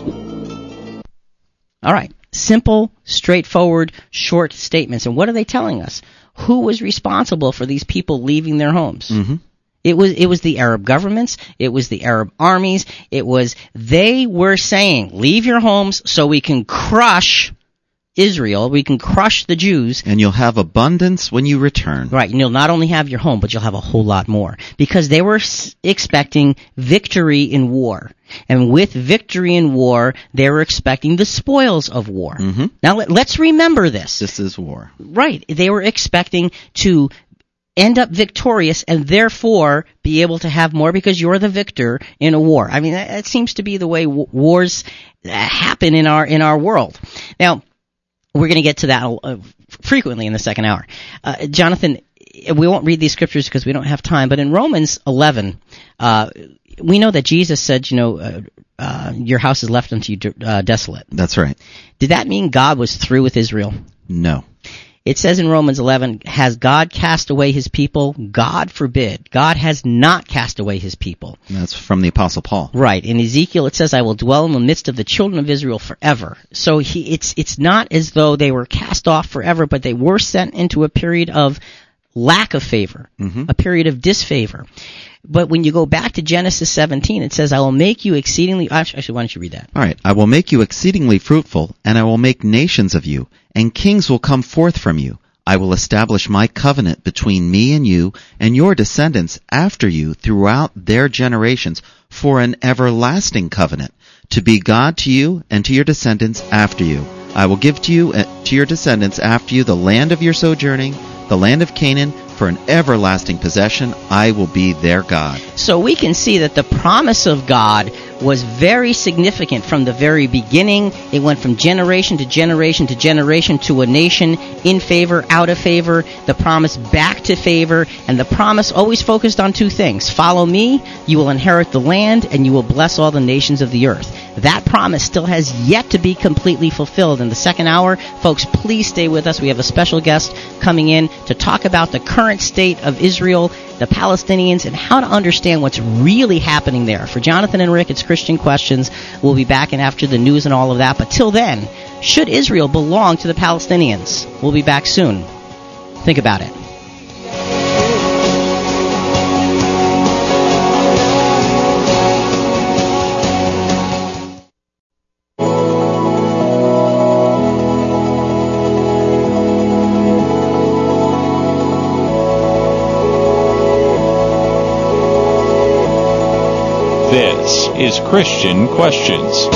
All right. Simple, straightforward, short statements. And what are they telling us? Who was responsible for these people leaving their homes? Mm-hmm. It was the Arab governments. It was the Arab armies. They were saying, leave your homes so we can crush Israel. We can crush the Jews. And you'll have abundance when you return. Right. And you'll not only have your home, but you'll have a whole lot more. Because they were expecting victory in war. And with victory in war, they were expecting the spoils of war. Mm-hmm. Now, let's remember this. This is war. Right. They were expecting to end up victorious and therefore be able to have more because you're the victor in a war. I mean, that seems to be the way wars happen in our world. Now, we're going to get to that frequently in the second hour. Jonathan, we won't read these scriptures because we don't have time, but in Romans 11, we know that Jesus said, your house is left unto you desolate. That's right. Did that mean God was through with Israel? No. It says in Romans 11, has God cast away his people? God forbid. God has not cast away his people. That's from the Apostle Paul. Right. In Ezekiel it says, I will dwell in the midst of the children of Israel forever. So it's not as though they were cast off forever, but they were sent into a period of lack of favor, a period of disfavor. But when you go back to Genesis 17, it says, I will make you exceedingly... Actually, why don't you read that? All right. I will make you exceedingly fruitful, and I will make nations of you, and kings will come forth from you. I will establish my covenant between me and you, and your descendants after you throughout their generations, for an everlasting covenant, to be God to you and to your descendants after you. I will give to you, to your descendants after you, the land of your sojourning, the land of Canaan, for an everlasting possession. I will be their God. So we can see that the promise of God was very significant from the very beginning. It went from generation to generation to generation to a nation in favor, out of favor, the promise back to favor, and the promise always focused on two things. Follow me, you will inherit the land, and you will bless all the nations of the earth. That promise still has yet to be completely fulfilled. In the second hour, folks, please stay with us. We have a special guest coming in to talk about the current state of Israel, the Palestinians, and how to understand what's really happening there. For Jonathan and Rick, it's Christian Questions. We'll be back in after the news and all of that. But till then, should Israel belong to the Palestinians? We'll be back soon. Think about it. This is Christian Questions.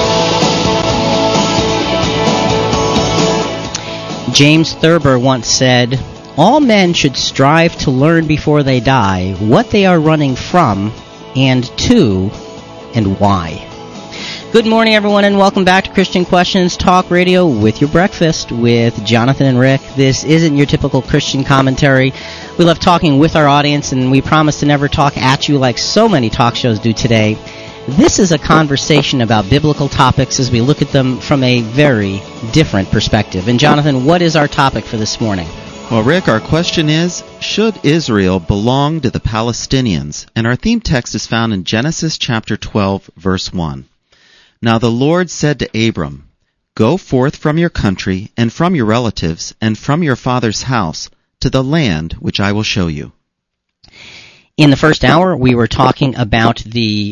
James Thurber once said, "All men should strive to learn before they die what they are running from and to and why." Good morning, everyone, and welcome back to Christian Questions Talk Radio with your breakfast with Jonathan and Rick. This isn't your typical Christian commentary. We love talking with our audience, and we promise to never talk at you like so many talk shows do today. This is a conversation about biblical topics as we look at them from a very different perspective. And Jonathan, what is our topic for this morning? Well, Rick, our question is, should Israel belong to the Palestinians? And our theme text is found in Genesis chapter 12, verse 1. Now the Lord said to Abram, "Go forth from your country and from your relatives and from your father's house to the land which I will show you." In the first hour, we were talking about the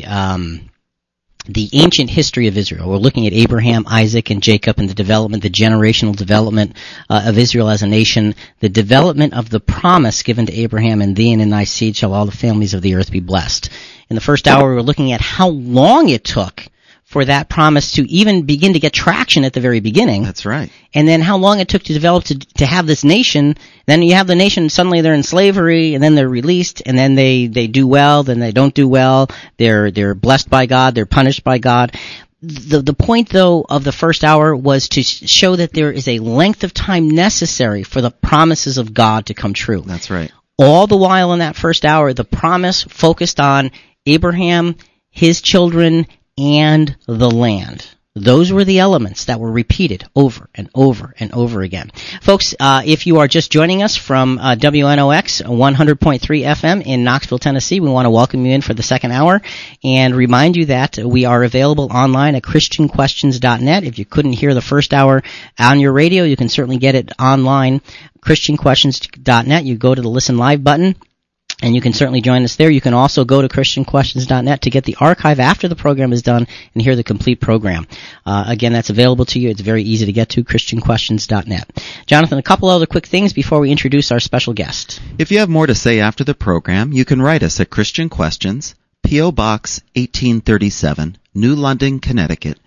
ancient history of Israel. We're looking at Abraham, Isaac, and Jacob and the development, the generational development of Israel as a nation, the development of the promise given to Abraham, "In thee and in thy seed shall all the families of the earth be blessed." In the first hour, we were looking at how long it took for that promise to even begin to get traction at the very beginning. That's right. And then how long it took to develop to have this nation. Then you have the nation, suddenly they're in slavery, and then they're released, and then they do well, then they don't do well. They're blessed by God, they're punished by God. The point, though, of the first hour was to show that there is a length of time necessary for the promises of God to come true. That's right. All the while in that first hour, the promise focused on Abraham, his children, and the land. Those were the elements that were repeated over and over and over again. Folks, if you are just joining us from WNOX 100.3 FM in Knoxville, Tennessee, we want to welcome you in for the second hour and remind you that we are available online at ChristianQuestions.net. If you couldn't hear the first hour on your radio, you can certainly get it online, ChristianQuestions.net. You go to the Listen Live button, and you can certainly join us there. You can also go to ChristianQuestions.net to get the archive after the program is done and hear the complete program. Again, that's available to you. It's very easy to get to, ChristianQuestions.net. Jonathan, a couple other quick things before we introduce our special guest. If you have more to say after the program, you can write us at Christian Questions, P.O. Box 1837, New London, Connecticut,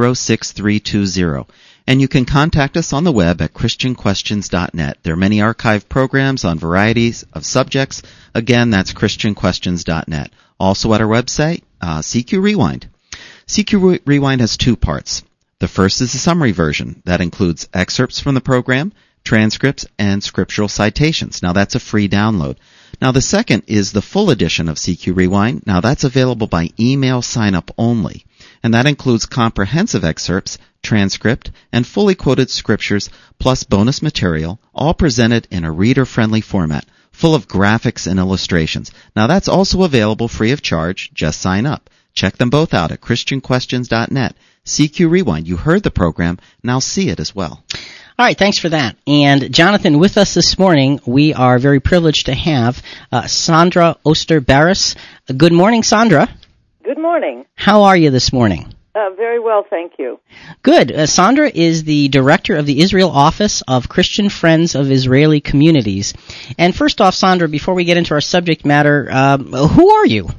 06320. And you can contact us on the web at ChristianQuestions.net. There are many archive programs on varieties of subjects. Again, that's ChristianQuestions.net. Also at our website, CQ Rewind. CQ Rewind has two parts. The first is the summary version. That includes excerpts from the program, transcripts, and scriptural citations. Now, that's a free download. Now, the second is the full edition of CQ Rewind. Now, that's available by email sign-up only. And that includes comprehensive excerpts, transcript, and fully quoted scriptures, plus bonus material, all presented in a reader-friendly format, full of graphics and illustrations. Now, that's also available free of charge. Just sign up. Check them both out at ChristianQuestions.net. CQ Rewind. You heard the program. Now see it as well. All right, thanks for that. And Jonathan, with us this morning, we are very privileged to have Sandra Oster-Barris. Good morning, Sandra. Good morning. How are you this morning? Very well, thank you. Good. Sandra is the director of the Israel Office of Christian Friends of Israeli Communities. And first off, Sandra, before we get into our subject matter, who are you?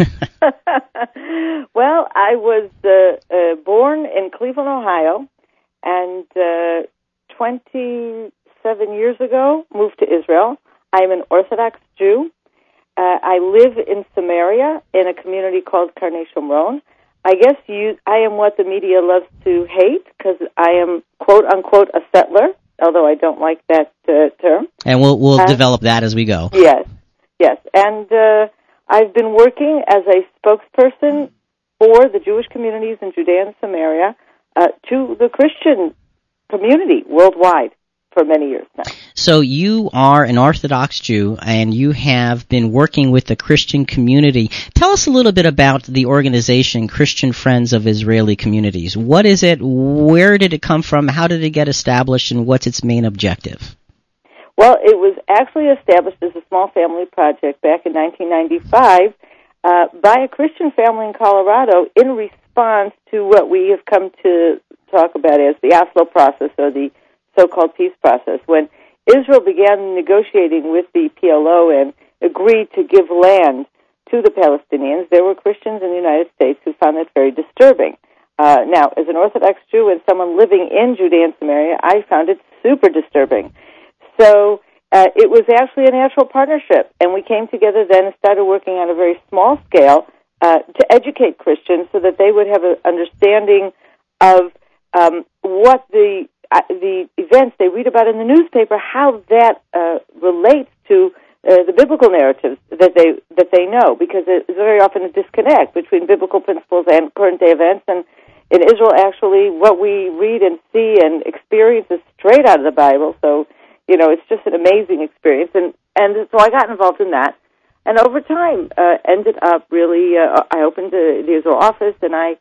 Well, I was born in Cleveland, Ohio, and 27 years ago moved to Israel. I'm an Orthodox Jew. I live in Samaria in a community called Karnei Shomron. I guess I am what the media loves to hate because I am, quote unquote, a settler, although I don't like that term. And we'll develop that as we go. Yes. And I've been working as a spokesperson for the Jewish communities in Judea and Samaria to the Christian community worldwide for many years now. So you are an Orthodox Jew, and you have been working with the Christian community. Tell us a little bit about the organization, Christian Friends of Israeli Communities. What is it? Where did it come from? How did it get established? And what's its main objective? Well, it was actually established as a small family project back in 1995 by a Christian family in Colorado in response to what we have come to talk about as the Oslo process, or the so-called peace process. When Israel began negotiating with the PLO and agreed to give land to the Palestinians, there were Christians in the United States who found that very disturbing. Now, as an Orthodox Jew and someone living in Judea and Samaria, I found it super disturbing. So it was actually a natural partnership, and we came together then and started working on a very small scale to educate Christians so that they would have an understanding of what the events they read about in the newspaper, how that relates to the biblical narratives that they know, because there's very often a disconnect between biblical principles and current day events. And in Israel, actually, what we read and see and experience is straight out of the Bible. So, it's just an amazing experience. And so I got involved in that. And over time, ended up really, I opened the Israel office, and I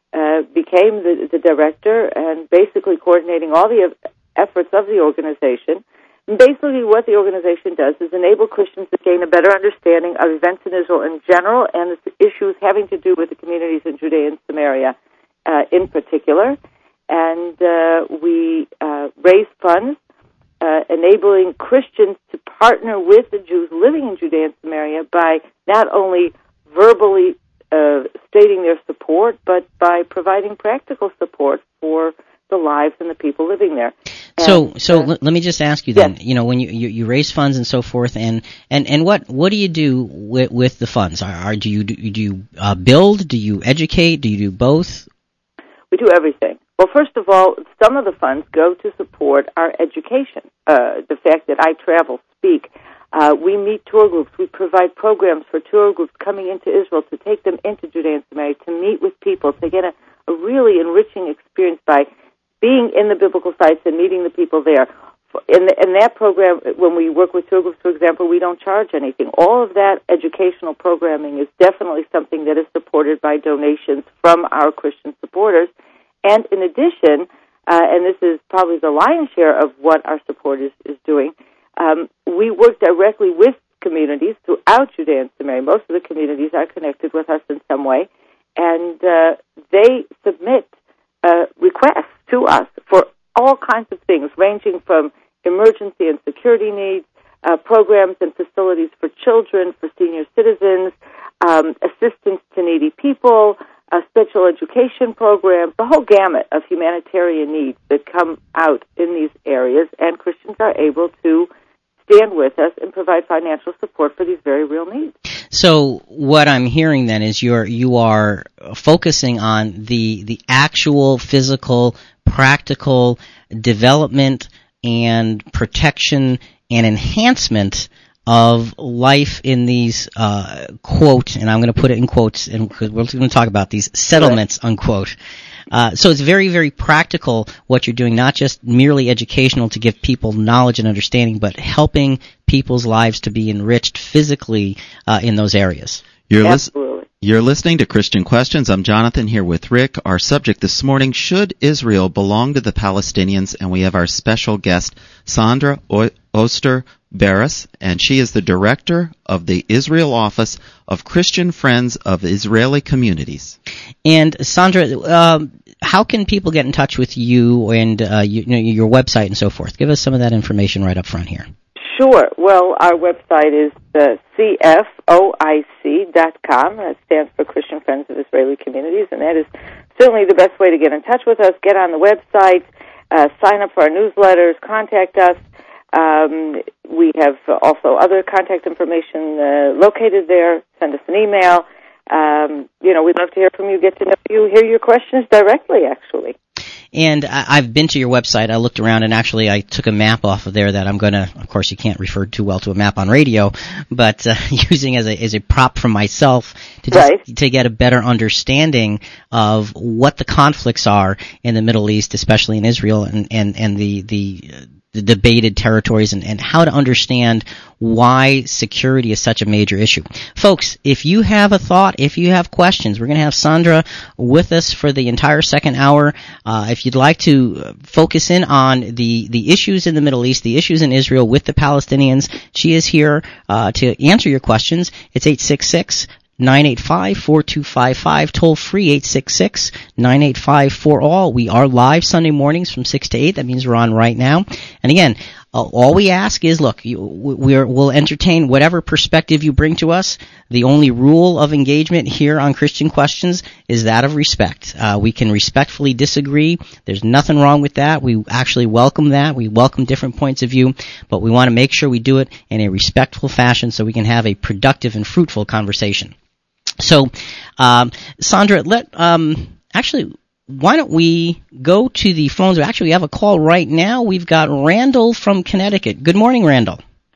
became the director and basically coordinating all the efforts of the organization. And basically what the organization does is enable Christians to gain a better understanding of events in Israel in general and the issues having to do with the communities in Judea and Samaria in particular. And we raise funds enabling Christians to partner with the Jews living in Judea and Samaria by not only verbally stating their support, but by providing practical support for the lives and the people living there. So let me just ask you then. Yes. When you raise funds and so forth, and what do you do with the funds? Do you build? Do you educate? Do you do both? We do everything. Well, first of all, some of the funds go to support our education. The fact that I travel, speak. We meet tour groups. We provide programs for tour groups coming into Israel to take them into Judea and Samaria, to meet with people, to get a really enriching experience by being in the biblical sites and meeting the people there. In that program, when we work with tour groups, for example, we don't charge anything. All of that educational programming is definitely something that is supported by donations from our Christian supporters. And in addition, and this is probably the lion's share of what our support is doing, we work directly with communities throughout Judea and Samaria. Most of the communities are connected with us in some way, and they submit requests to us for all kinds of things, ranging from emergency and security needs, programs and facilities for children, for senior citizens, assistance to needy people, special education programs, the whole gamut of humanitarian needs that come out in these areas, and Christians are able to stand with us and provide financial support for these very real needs. So what I'm hearing then is you are focusing on the actual physical, practical development and protection and enhancement of life in these, quote, and I'm going to put it in quotes, and we're going to talk about these settlements, unquote. So it's very, very practical what you're doing, not just merely educational to give people knowledge and understanding, but helping people's lives to be enriched physically in those areas. You're listening to Christian Questions. I'm Jonathan here with Rick. Our subject this morning, should Israel belong to the Palestinians? And we have our special guest, Sandra Oster-Barris, and she is the director of the Israel Office of Christian Friends of Israeli Communities. And Sandra, how can people get in touch with you and your website and so forth? Give us some of that information right up front here. Sure. Well, our website is CFOIC.com. That stands for Christian Friends of Israeli Communities, and that is certainly the best way to get in touch with us. Get on the website, sign up for our newsletters, contact us. We have also other contact information located there. Send us an email. We'd love to hear from you, get to know you, hear your questions directly, actually. And I've been to your website. I looked around, and actually I took a map off of there that I'm going to, of course you can't refer too well to a map on radio, but using as a prop for myself to just to get a better understanding of what the conflicts are in the Middle East, especially in Israel and the debated territories, and how to understand why security is such a major issue. Folks, if you have a thought, if you have questions, we're going to have Sandra with us for the entire second hour. If you'd like to focus in on the issues in the Middle East, the issues in Israel with the Palestinians, she is here to answer your questions. It's 866-985-4255, toll free 866-985-4ALL. We are live Sunday mornings from 6 to 8. That means we're on right now. And again, all we ask is, look, we'll entertain whatever perspective you bring to us. The only rule of engagement here on Christian Questions is that of respect. We can respectfully disagree. There's nothing wrong with that. We actually welcome that. We welcome different points of view, but we want to make sure we do it in a respectful fashion so we can have a productive and fruitful conversation. So, Sandra, why don't we go to the phones? Actually, we have a call right now. We've got Randall from Connecticut. Good morning, Randall.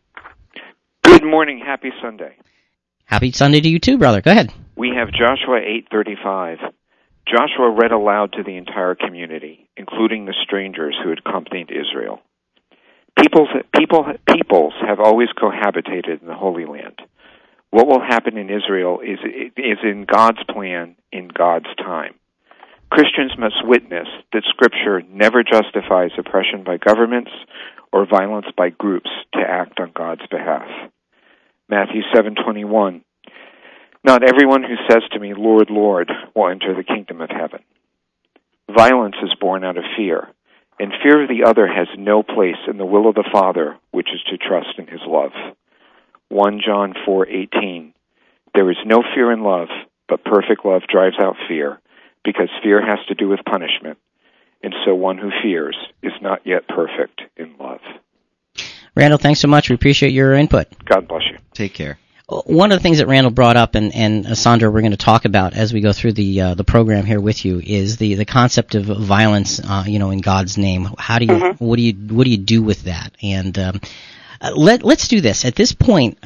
Good morning. Happy Sunday. Happy Sunday to you too, brother. Go ahead. We have Joshua 8:35. Joshua read aloud to the entire community, including the strangers who had accompanied Israel. Peoples have always cohabitated in the Holy Land. What will happen in Israel is in God's plan, in God's time. Christians must witness that Scripture never justifies oppression by governments or violence by groups to act on God's behalf. Matthew 7:21. Not everyone who says to me, Lord, Lord, will enter the kingdom of heaven. Violence is born out of fear, and fear of the other has no place in the will of the Father, which is to trust in His love. 1 John 4:18. There is no fear in love, but perfect love drives out fear, because fear has to do with punishment, and so one who fears is not yet perfect in love. Randall, thanks so much. We appreciate your input. God bless you. Take care. One of the things that Randall brought up, and Sandra, we're going to talk about as we go through the program here with you, is the concept of violence, in God's name. How do you what do you do with that? And let's do this at this point.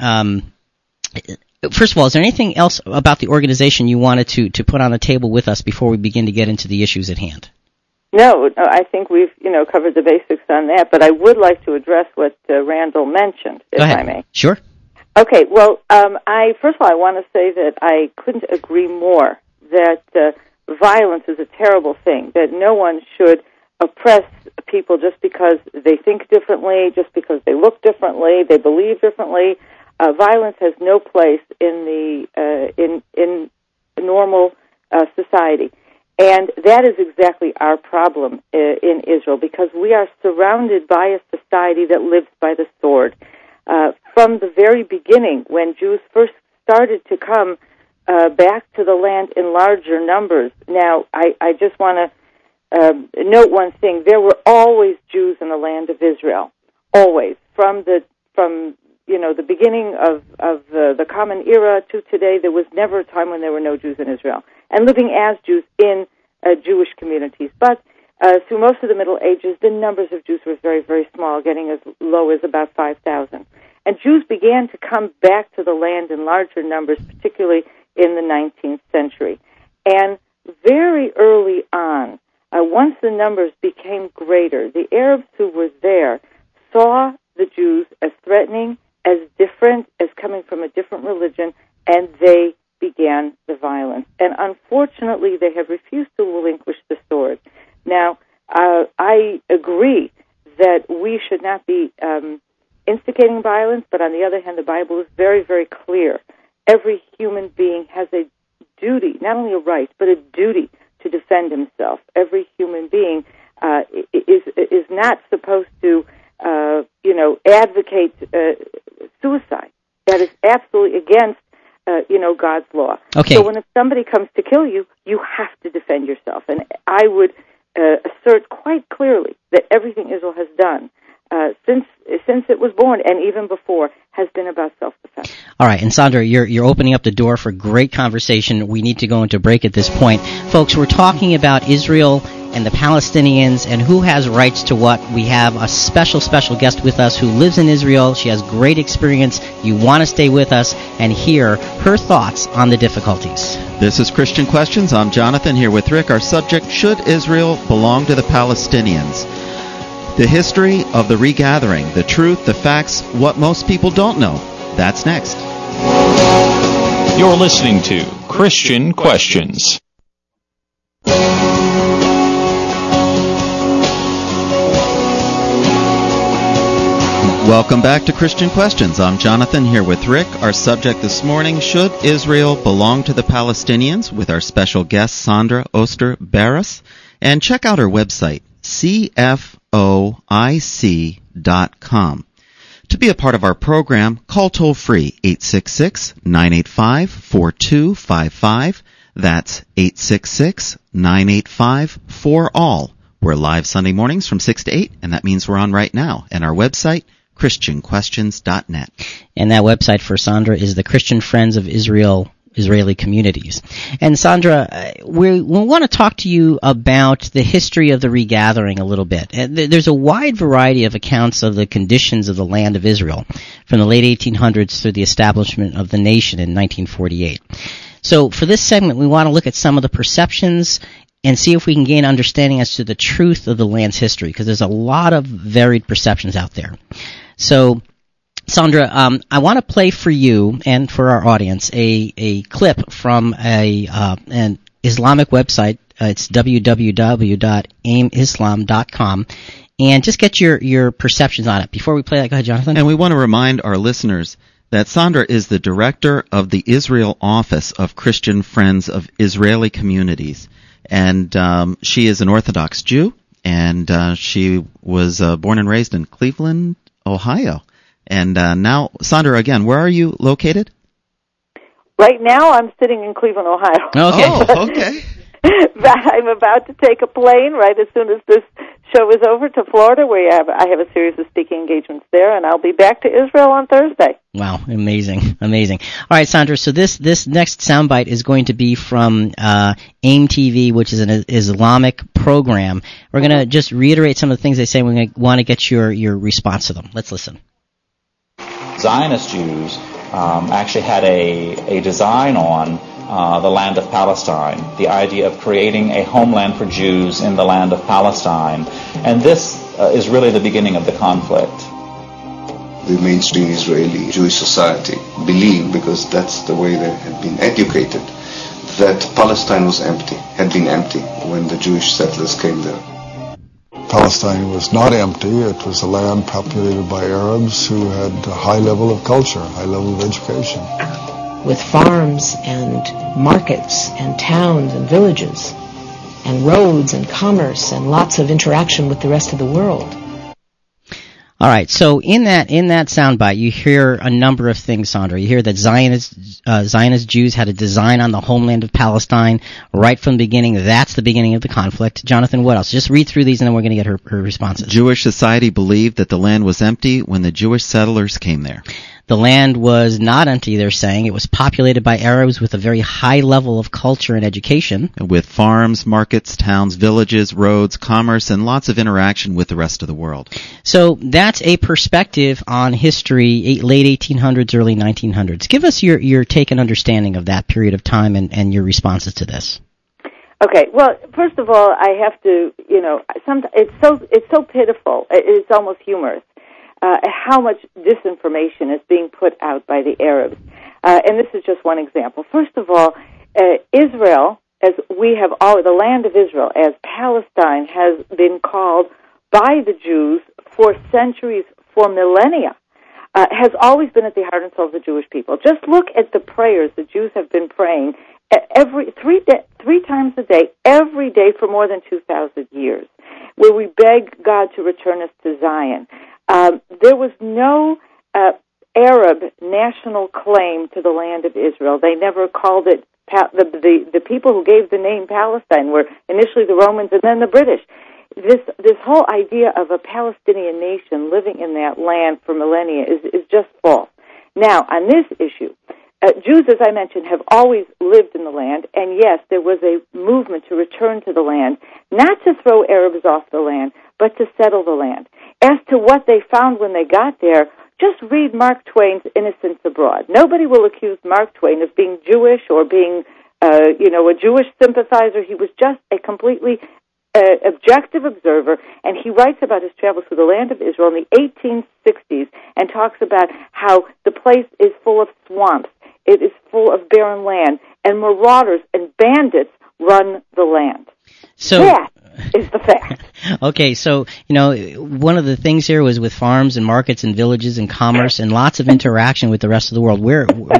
First of all, is there anything else about the organization you wanted to put on the table with us before we begin to get into the issues at hand? No, I think we've covered the basics on that, but I would like to address what Randall mentioned, if I may. Sure. Okay, well, first of all, I want to say that I couldn't agree more that violence is a terrible thing, that no one should oppress people just because they think differently, just because they look differently, they believe differently. Violence has no place in normal society. And that is exactly our problem in Israel, because we are surrounded by a society that lives by the sword. From the very beginning, when Jews first started to come back to the land in larger numbers. Now, I just want to note one thing. There were always Jews in the land of Israel, always. From the beginning of the Common Era to today, there was never a time when there were no Jews in Israel, and living as Jews in Jewish communities. But through most of the Middle Ages, the numbers of Jews were very, very small, getting as low as about 5,000. And Jews began to come back to the land in larger numbers, particularly in the 19th century. And very early on, once the numbers became greater, the Arabs who were there saw the Jews as threatening, as different, as coming from a different religion, and they began the violence. And unfortunately, they have refused to relinquish the sword. Now, I agree that we should not be instigating violence, but on the other hand, the Bible is very, very clear. Every human being has a duty, not only a right, but a duty to defend himself. Every human being is not supposed to, advocate suicide. That is absolutely against, God's law. Okay. So when somebody comes to kill you, you have to defend yourself. And I would assert quite clearly that everything Israel has done since since it was born, and even before, has been about self-defense. All right, and Sandra, you're opening up the door for great conversation. We need to go into break at this point. Folks, we're talking about Israel and the Palestinians and who has rights to what. We have a special guest with us who lives in Israel. She has great experience. You want to stay with us and hear her thoughts on the difficulties. This is Christian Questions. I'm Jonathan here with Rick. Our subject, should Israel belong to the Palestinians? The history of the regathering, the truth, the facts, what most people don't know. That's next. You're listening to Christian Questions. Welcome back to Christian Questions. I'm Jonathan here with Rick. Our subject this morning, should Israel belong to the Palestinians? With our special guest, Sandra Oster-Barras. And check out our website, cfoic.com. To be a part of our program, call toll-free 866-985-4255. That's 866-985-4ALL. We're live Sunday mornings from 6 to 8, and that means we're on right now. And our website, ChristianQuestions.net. And that website for Sandra is the Christian Friends of Israeli Communities. And Sandra, we want to talk to you about the history of the regathering a little bit. There's a wide variety of accounts of the conditions of the land of Israel from the late 1800s through the establishment of the nation in 1948. So for this segment, we want to look at some of the perceptions and see if we can gain understanding as to the truth of the land's history, because there's a lot of varied perceptions out there. So, Sandra, I want to play for you and for our audience a clip from an Islamic website. It's www.aimislam.com, and just get your perceptions on it. Before we play that, go ahead, Jonathan. And we want to remind our listeners that Sandra is the director of the Israel office of Christian Friends of Israeli Communities. And she is an Orthodox Jew, and she was born and raised in Cleveland, Ohio. And now, Sandra, again, where are you located? Right now, I'm sitting in Cleveland, Ohio. Okay. Oh, okay. I'm about to take a plane right as soon as this show is over to Florida, where I have a series of speaking engagements there, and I'll be back to Israel on Thursday. Wow, amazing. All right, Sandra, so this next soundbite is going to be from AIM TV, which is an Islamic program. We're going to just reiterate some of the things they say. We want to get your response to them. Let's listen. Zionist Jews actually had a design on the land of Palestine, the idea of creating a homeland for Jews in the land of Palestine. And this is really the beginning of the conflict. The mainstream Israeli Jewish society believed, because that's the way they had been educated, that Palestine was empty, had been empty when the Jewish settlers came there. Palestine was not empty. It was a land populated by Arabs who had a high level of culture, high level of education. With farms and markets and towns and villages and roads and commerce and lots of interaction with the rest of the world. All right, so in that soundbite, you hear a number of things, Sandra. You hear that Zionist Jews had a design on the homeland of Palestine right from the beginning. That's the beginning of the conflict. Jonathan, what else? Just read through these, and then we're going to get her responses. Jewish society believed that the land was empty when the Jewish settlers came there. The land was not empty, they're saying. It was populated by Arabs with a very high level of culture and education. With farms, markets, towns, villages, roads, commerce, and lots of interaction with the rest of the world. So that's a perspective on history, late 1800s, early 1900s. Give us your take and understanding of that period of time and your responses to this. Okay, well, first of all, I have to, it's so pitiful. It's almost humorous. How much disinformation is being put out by the Arabs. And this is just one example. First of all, Israel, as we have the land of Israel, as Palestine, has been called by the Jews for centuries, for millennia, has always been at the heart and soul of the Jewish people. Just look at the prayers the Jews have been praying three times a day, every day for more than 2,000 years, where we beg God to return us to Zion. There was no Arab national claim to the land of Israel. They never called it. The people who gave the name Palestine were initially the Romans and then the British. this whole idea of a Palestinian nation living in that land for millennia is just false. Now, on this issue, Jews, as I mentioned, have always lived in the land, and yes, there was a movement to return to the land, not to throw Arabs off the land, but to settle the land. As to what they found when they got there, just read Mark Twain's Innocents Abroad. Nobody will accuse Mark Twain of being Jewish or being, a Jewish sympathizer. He was just a completely objective observer, and he writes about his travels through the land of Israel in the 1860s and talks about how the place is full of swamps, it is full of barren land, and marauders and bandits run the land. So that is the fact. Okay, so, one of the things here was with farms and markets and villages and commerce and lots of interaction with the rest of the world.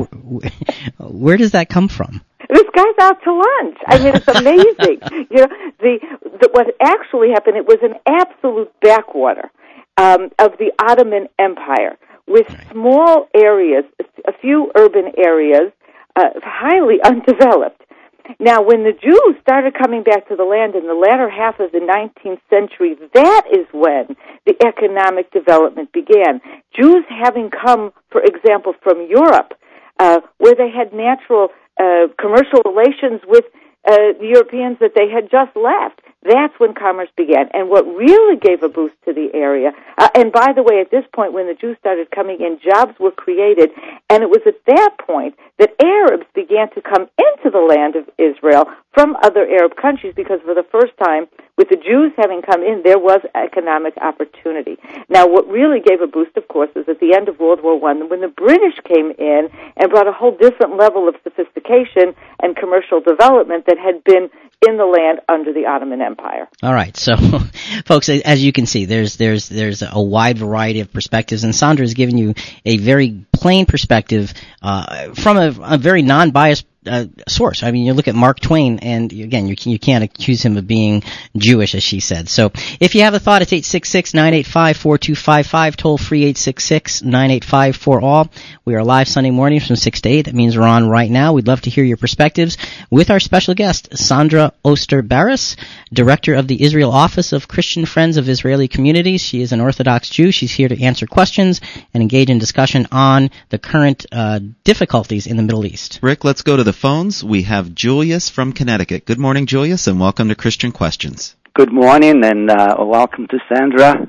Where does that come from? This guy's out to lunch. I mean, it's amazing. What actually happened, it was an absolute backwater of the Ottoman Empire with small areas, a few urban areas, highly undeveloped. Now, when the Jews started coming back to the land in the latter half of the 19th century, that is when the economic development began. Jews having come, for example, from Europe, where they had natural commercial relations with the Europeans that they had just left. That's when commerce began. And what really gave a boost to the area, and by the way, at this point when the Jews started coming in, jobs were created, and it was at that point that Arabs began to come into the land of Israel from other Arab countries, because for the first time, with the Jews having come in, there was economic opportunity. Now, what really gave a boost, of course, is at the end of World War I, when the British came in and brought a whole different level of sophistication and commercial development that had been in the land under the Ottoman Empire. All right, so folks, as you can see, there's a wide variety of perspectives, and Sandra has given you a very plain perspective from a very non-biased source. I mean, you look at Mark Twain, and again, you can't accuse him of being Jewish, as she said. So, if you have a thought, it's 866-985-4255, toll free 866-985-4ALL. We are live Sunday mornings from 6 to 8. That means we're on right now. We'd love to hear your perspectives with our special guest, Sandra Oster-Baris, Director of the Israel Office of Christian Friends of Israeli Communities. She is an Orthodox Jew. She's here to answer questions and engage in discussion on the current difficulties in the Middle East. Rick, let's go to the phones. We have Julius from Connecticut. Good morning, Julius, and welcome to Christian Questions. Good morning, and welcome to Sandra.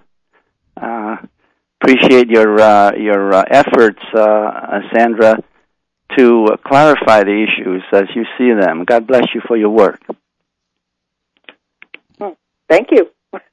Appreciate your efforts, Sandra, to clarify the issues as you see them. God bless you for your work. Thank you.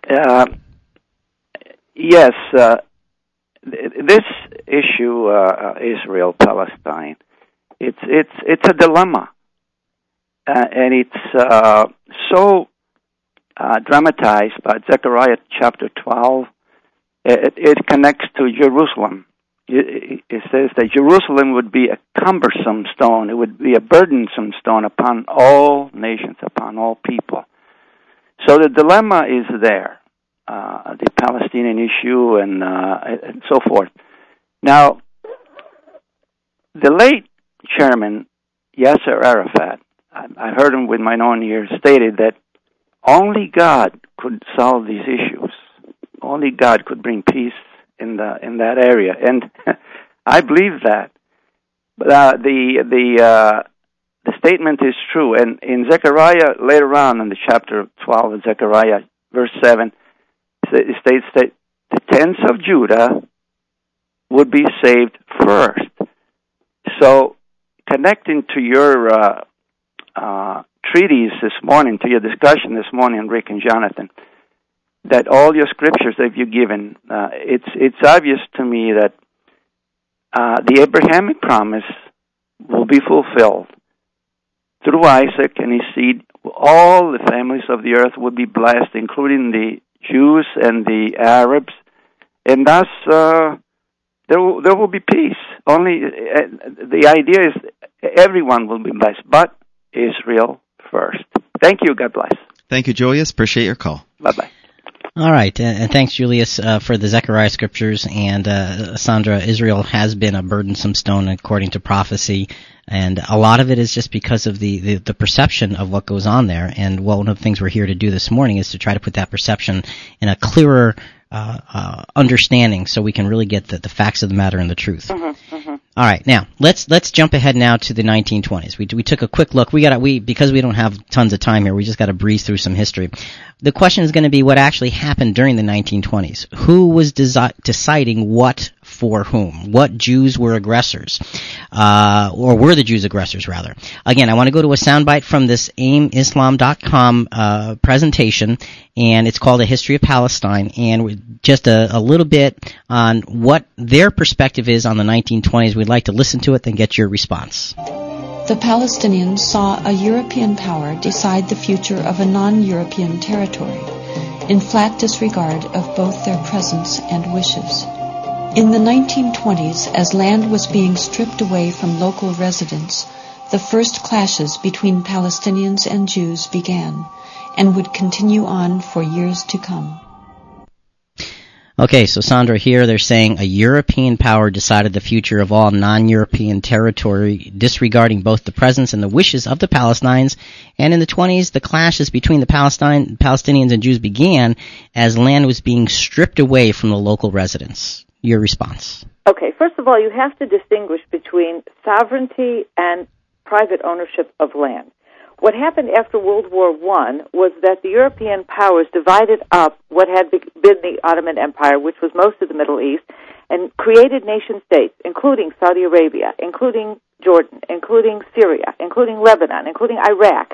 Yes, this issue, Israel-Palestine, it's a dilemma, and it's so dramatized by Zechariah chapter 12. It connects to Jerusalem. It says that Jerusalem would be a cumbersome stone. It would be a burdensome stone upon all nations, upon all people. So the dilemma is there, the Palestinian issue and so forth. Now, the late Chairman Yasser Arafat, I heard him with my own ears, stated that only God could solve these issues. Only God could bring peace in that area, and I believe that. But the statement is true, and in Zechariah later on in the chapter 12 of Zechariah, verse 7, it states that the tents of Judah would be saved first. So, connecting to your treatise this morning, to your discussion this morning, Rick and Jonathan, that all your scriptures that you've given, it's obvious to me that the Abrahamic promise will be fulfilled through Isaac and his seed. All the families of the earth will be blessed, including the Jews and the Arabs, and thus there will be peace. Only the idea is everyone will be blessed, but Israel first. Thank you. God bless. Thank you, Julius. Appreciate your call. Bye-bye. All right, and thanks, Julius, for the Zechariah scriptures. And Sandra, Israel has been a burdensome stone according to prophecy And a lot of it is just because of the perception of what goes on there. And one of the things we're here to do this morning is to try to put that perception in a clearer understanding, so we can really get the facts of the matter and the truth. All right, now let's jump ahead now to the 1920s. We took a quick look. Because we don't have tons of time here, we just got to breeze through some history. The question is going to be what actually happened during the 1920s. Who was deciding what for whom? What Jews were aggressors, or were the Jews aggressors rather? Again, I want to go to a soundbite from this AIMislam.com presentation, and it's called A History of Palestine, and just a little bit on what their perspective is on the 1920s. We'd like to listen to it, then get your response. The Palestinians saw a European power decide the future of a non-European territory, in flat disregard of both their presence and wishes. In the 1920s, as land was being stripped away from local residents, the first clashes between Palestinians and Jews began, and would continue on for years to come. Okay, so Sandra, here they're saying a European power decided the future of all non-European territory, disregarding both the presence and the wishes of the Palestinians. And in the 20s, the clashes between the Palestinians and Jews began as land was being stripped away from the local residents. Your response? Okay, first of all, you have to distinguish between sovereignty and private ownership of land. What happened after World War I was that the European powers divided up what had been the Ottoman Empire, which was most of the Middle East, and created nation-states, including Saudi Arabia, including Jordan, including Syria, including Lebanon, including Iraq.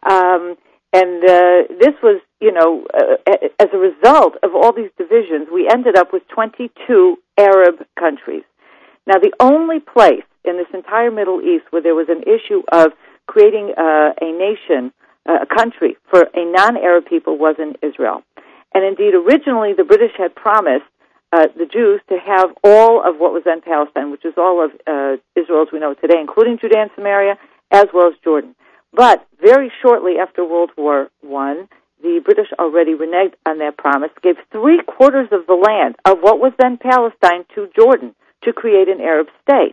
This was, as a result of all these divisions, we ended up with 22 Arab countries. Now, the only place in this entire Middle East where there was an issue of creating a nation, a country for a non-Arab people was in Israel. And indeed, originally the British had promised the Jews to have all of what was then Palestine, which is all of Israel as we know it today, including Judea and Samaria, as well as Jordan. But very shortly after World War I, the British already reneged on that promise, gave 3/4 of the land of what was then Palestine to Jordan to create an Arab state.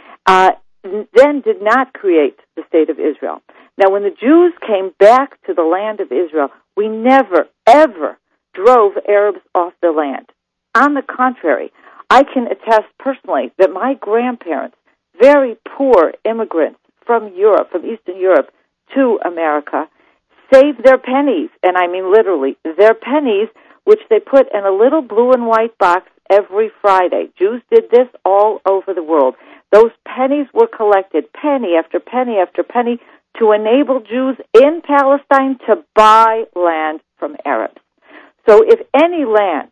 Then did not create the state of Israel. Now, when the Jews came back to the land of Israel, we never, ever drove Arabs off the land. On the contrary, I can attest personally that my grandparents, very poor immigrants from Europe, from Eastern Europe to America, saved their pennies, and I mean literally their pennies, which they put in a little blue and white box every Friday. Jews did this all over the world. Those pennies were collected, penny after penny after penny, to enable Jews in Palestine to buy land from Arabs. So if any land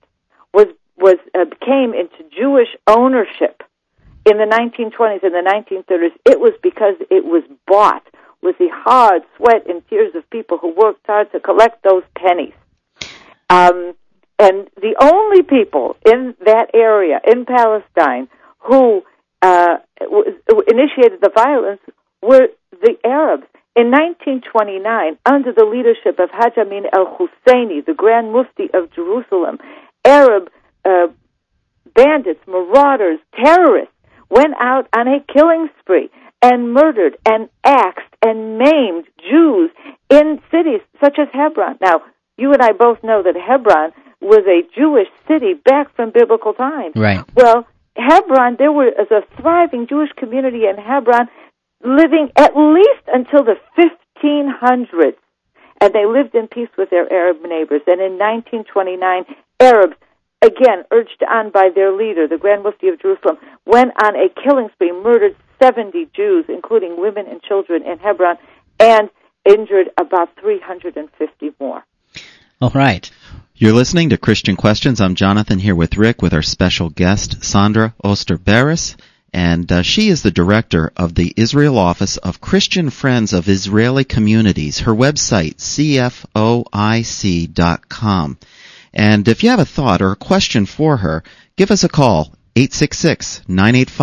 came into Jewish ownership in the 1920s and the 1930s, it was because it was bought with the hard sweat and tears of people who worked hard to collect those pennies. And the only people in that area, in Palestine, who initiated the violence were the Arabs. In 1929, under the leadership of Haj Amin al-Husseini, the Grand Mufti of Jerusalem, Arab bandits, marauders, terrorists went out on a killing spree and murdered and axed and maimed Jews in cities such as Hebron. Now, you and I both know that Hebron was a Jewish city back from biblical times. Right. Well, Hebron, there was a thriving Jewish community in Hebron living at least until the 1500s, and they lived in peace with their Arab neighbors. And in 1929, Arabs, again urged on by their leader, the Grand Mufti of Jerusalem, went on a killing spree, murdered 70 Jews, including women and children, in Hebron, and injured about 350 more. All right. You're listening to Christian Questions. I'm Jonathan here with Rick with our special guest, Sandra Oster-Barris, and she is the director of the Israel Office of Christian Friends of Israeli Communities. Her website, cfoic.com. And if you have a thought or a question for her, give us a call,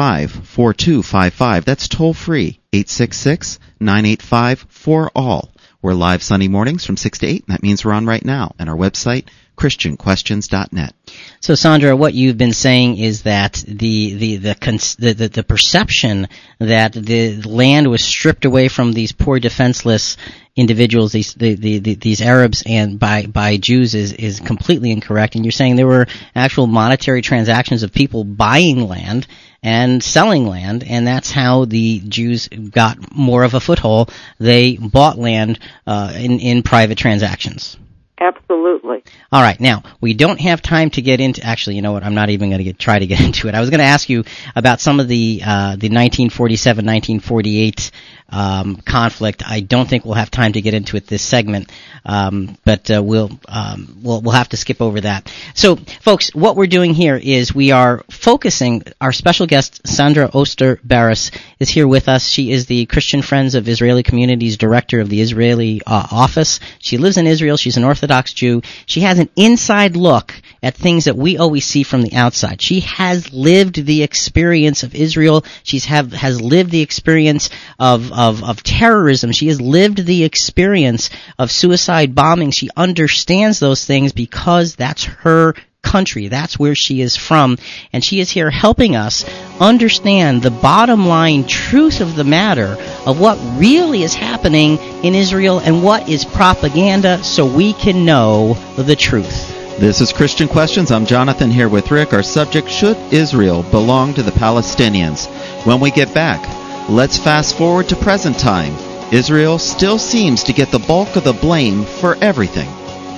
866-985-4255. That's toll free, 866-985-4ALL. We're live Sunday mornings from 6 to 8, and that means we're on right now. And our website, ChristianQuestions.net. So, Sandra, what you've been saying is that the perception that the land was stripped away from these poor, defenseless individuals, these Arabs, and by Jews is completely incorrect. And you're saying there were actual monetary transactions of people buying land and selling land, and that's how the Jews got more of a foothold. They bought land in private transactions. Absolutely. All right. Now, we don't have time to get into. Actually, you know what? I'm not even going to try to get into it. I was going to ask you about some of the 1947, 1948 conflict. I don't think we'll have time to get into it this segment, but we'll have to skip over that. So, folks, what we're doing here is we are focusing. Our special guest, Sandra Oster-Baras, is here with us. She is the Christian Friends of Israeli Communities Director of the Israeli office. She lives in Israel. She's an Orthodox Jew. She has an inside look at things that we always see from the outside. She has lived the experience of Israel. She has lived the experience of terrorism. She has lived the experience of suicide bombing. She understands those things because that's her country. That's where she is from. And she is here helping us understand the bottom line truth of the matter of what really is happening in Israel and what is propaganda, so we can know the truth. This is Christian Questions. I'm Jonathan here with Rick. Our subject, should Israel belong to the Palestinians? When we get back, let's fast forward to present time. Israel still seems to get the bulk of the blame for everything.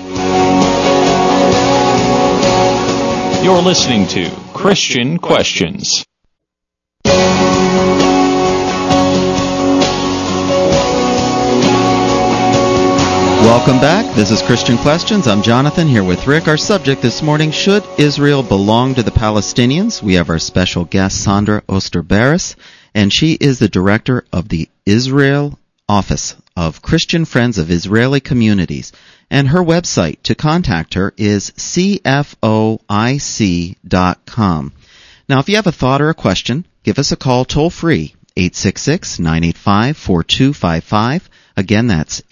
You're listening to Christian Questions. Welcome back. This is Christian Questions. I'm Jonathan here with Rick. Our subject this morning, should Israel belong to the Palestinians? We have our special guest, Sandra Oster-Baras, and she is the director of the Israel Office of Christian Friends of Israeli Communities. And her website to contact her is cfoic.com. Now, if you have a thought or a question, give us a call toll-free, 866-985-4255. Again, that's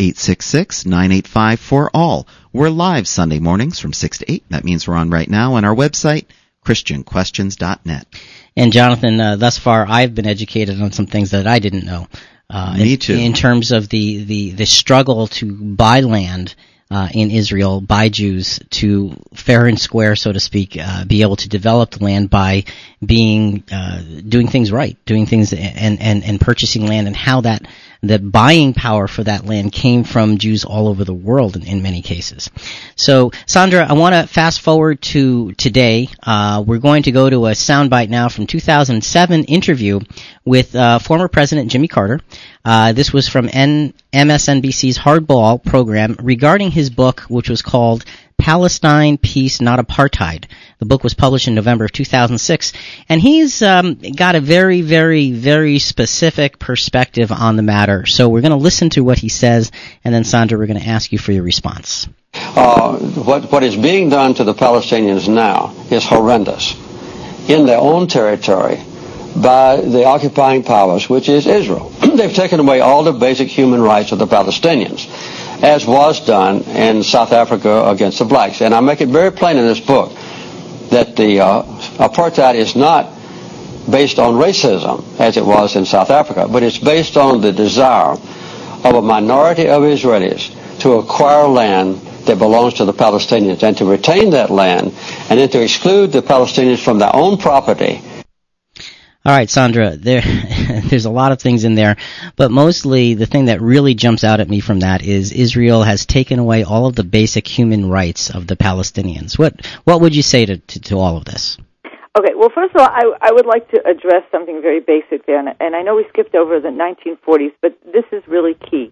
866-985-4ALL. We're live Sunday mornings from 6 to 8. That means we're on right now on our website, ChristianQuestions.net. And Jonathan, thus far I've been educated on some things that I didn't know. Me too. In terms of the struggle to buy land in Israel by Jews to fair and square, so to speak, be able to develop the land by doing things right, doing things and purchasing land, and how the buying power for that land came from Jews all over the world in many cases. So, Sandra, I want to fast forward to today. We're going to go to a soundbite now from 2007 interview with former President Jimmy Carter. This was from MSNBC's Hardball program regarding his book, which was called Palestine, Peace, Not Apartheid. The book was published in November of 2006, and he's got a very, very, very specific perspective on the matter. So we're going to listen to what he says, and then, Sandra, we're going to ask you for your response. What is being done to the Palestinians now is horrendous in their own territory by the occupying powers, which is Israel. They've taken away all the basic human rights of the Palestinians, as was done in South Africa against the blacks. And I make it very plain in this book that the apartheid is not based on racism, as it was in South Africa, but it's based on the desire of a minority of Israelis to acquire land that belongs to the Palestinians and to retain that land, and then to exclude the Palestinians from their own property. All right, Sandra, there's a lot of things in there, but mostly the thing that really jumps out at me from that is Israel has taken away all of the basic human rights of the Palestinians. What would you say to all of this? Okay, well, first of all, I would like to address something very basic there, and I know we skipped over the 1940s, but this is really key.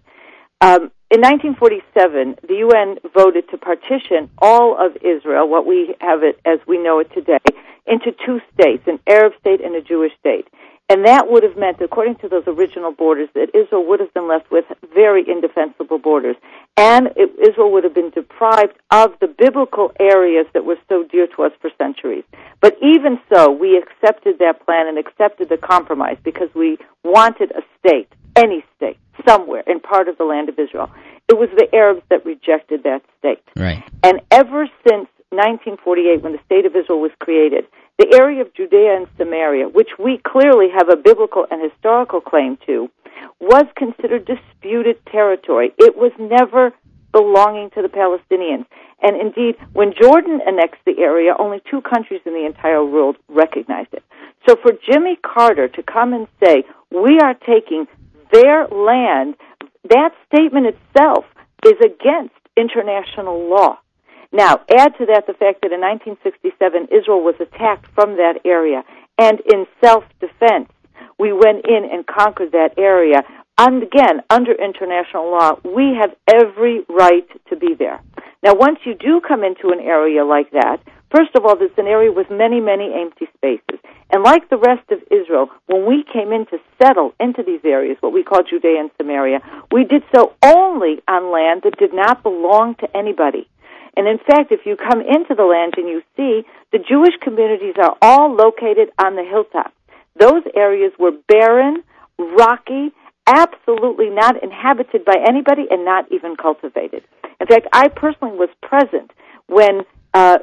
In 1947, the UN voted to partition all of Israel, what we have it as we know it today, into two states, an Arab state and a Jewish state. And that would have meant, according to those original borders, that Israel would have been left with very indefensible borders. And Israel would have been deprived of the biblical areas that were so dear to us for centuries. But even so, we accepted that plan and accepted the compromise because we wanted a state, any state, somewhere in part of the land of Israel. It was the Arabs that rejected that state. Right. And ever since 1948, when the State of Israel was created, the area of Judea and Samaria, which we clearly have a biblical and historical claim to, was considered disputed territory. It was never belonging to the Palestinians. And indeed, when Jordan annexed the area, only 2 countries in the entire world recognized it. So for Jimmy Carter to come and say, we are taking their land, that statement itself is against international law. Now, add to that the fact that in 1967, Israel was attacked from that area, and in self-defense, we went in and conquered that area. And again, under international law, we have every right to be there. Now, once you do come into an area like that, first of all, it's an area with many, many empty spaces. And like the rest of Israel, when we came in to settle into these areas, what we call Judea and Samaria, we did so only on land that did not belong to anybody. And in fact, if you come into the land and you see, the Jewish communities are all located on the hilltops. Those areas were barren, rocky, absolutely not inhabited by anybody and not even cultivated. In fact, I personally was present when a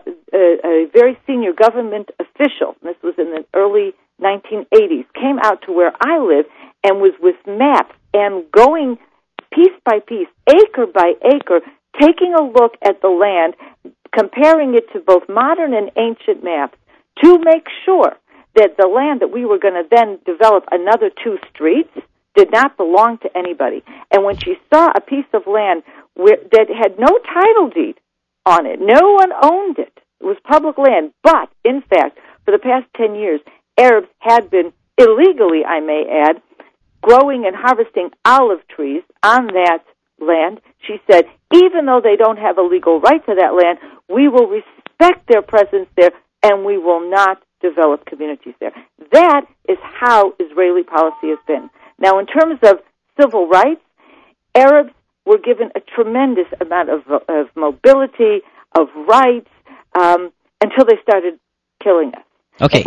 very senior government official, this was in the early 1980s, came out to where I live and was with maps and going piece by piece, acre by acre, taking a look at the land, comparing it to both modern and ancient maps to make sure that the land that we were going to then develop another 2 streets did not belong to anybody. And when she saw a piece of land that had no title deed on it, no one owned it, it was public land, but in fact, for the past 10 years, Arabs had been, illegally I may add, growing and harvesting olive trees on that land. She said, even though they don't have a legal right to that land, we will respect their presence there and we will not develop communities there. That is how Israeli policy has been. Now, in terms of civil rights, Arabs were given a tremendous amount of mobility, of rights, until they started killing us. Okay,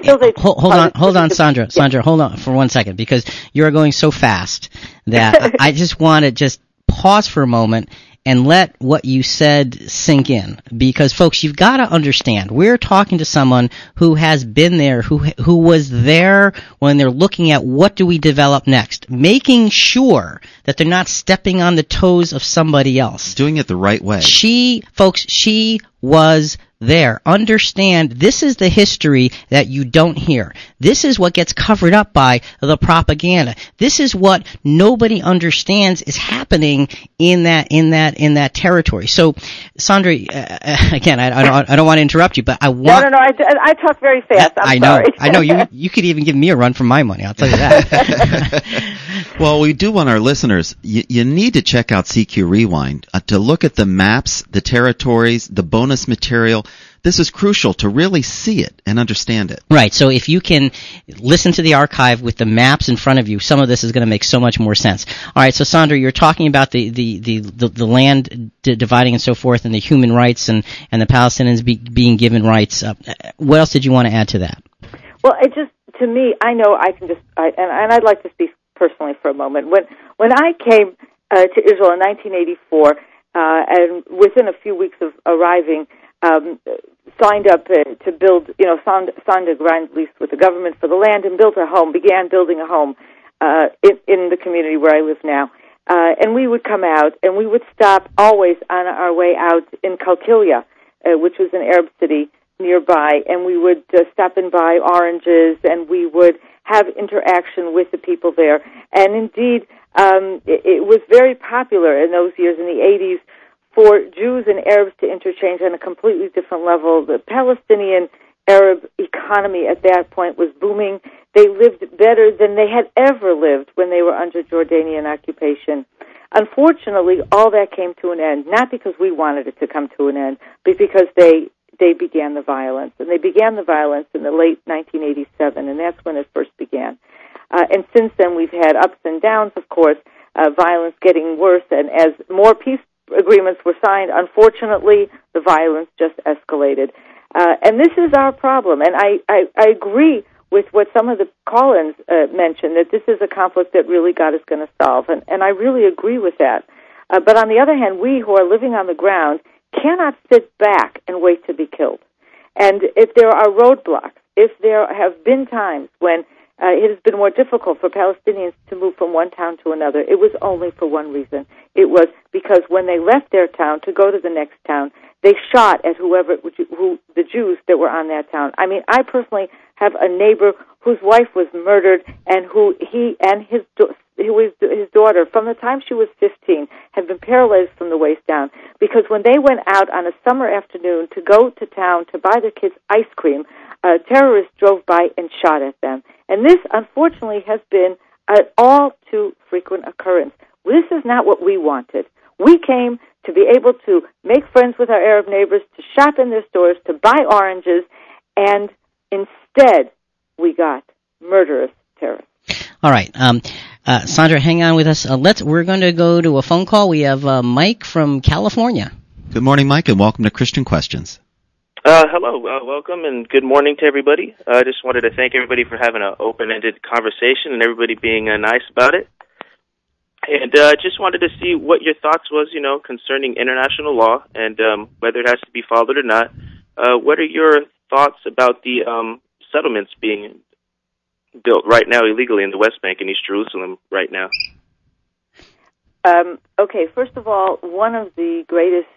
hold on, Sandra. Sandra, hold on for 1 second, because you're going so fast that I just want to just pause for a moment and let what you said sink in. Because, folks, you've got to understand, we're talking to someone who has been there, who was there when they're looking at what do we develop next, making sure that they're not stepping on the toes of somebody else. Doing it the right way. She was there. Understand, this is the history that you don't hear. This is what gets covered up by the propaganda. This is what nobody understands is happening in that territory. So, Sandra, again, I don't want to interrupt you, but I want. No. I talk very fast. I'm sorry. I know. You could even give me a run for my money. I'll tell you that. Well, we do want our listeners. You need to check out CQ Rewind to look at the maps, the territories, the bonus material. This is crucial to really see it and understand it. Right. So if you can listen to the archive with the maps in front of you, some of this is going to make so much more sense. All right. So Sandra, you're talking about the land dividing and so forth, and the human rights and the Palestinians being given rights. What else did you want to add to that? Well, to me, I know I can and I'd like to speak personally for a moment. When I came to Israel in 1984, and within a few weeks of arriving, signed up to build, signed a grand lease with the government for the land and began building a home in the community where I live now. And we would come out, and we would stop always on our way out in Qalqilia, which was an Arab city nearby, and we would stop and buy oranges, and we would have interaction with the people there. And indeed, it was very popular in those years, in the 80s, for Jews and Arabs to interchange on a completely different level. The Palestinian-Arab economy at that point was booming. They lived better than they had ever lived when they were under Jordanian occupation. Unfortunately, all that came to an end, not because we wanted it to come to an end, but because they began the violence. And they began the violence in the late 1987, and that's when it first began. And since then, we've had ups and downs, of course, violence getting worse, and as more peace agreements were signed, unfortunately, the violence just escalated. And this is our problem. And I agree with what some of the call-ins mentioned, that this is a conflict that really God is going to solve. And I really agree with that. But on the other hand, we who are living on the ground cannot sit back and wait to be killed. And if there are roadblocks, if there have been times when it has been more difficult for Palestinians to move from one town to another, it was only for one reason. It was because when they left their town to go to the next town, they shot at who the Jews that were on that town. I mean, I personally have a neighbor whose wife was murdered, and who he and his daughter, from the time she was 15, have been paralyzed from the waist down, because when they went out on a summer afternoon to go to town to buy their kids ice cream, terrorists drove by and shot at them. And this, unfortunately, has been an all too frequent occurrence. This is not what we wanted. We came to be able to make friends with our Arab neighbors, to shop in their stores, to buy oranges, and instead we got murderous terrorists. All right. Sandra, hang on with us. We're going to go to a phone call. We have Mike from California. Good morning, Mike, and welcome to Christian Questions. Hello, welcome, and good morning to everybody. I just wanted to thank everybody for having an open-ended conversation and everybody being nice about it. And just wanted to see what your thoughts was, concerning international law and whether it has to be followed or not. What are your thoughts about the settlements being built right now illegally in the West Bank and East Jerusalem right now? Okay, first of all, one of the greatest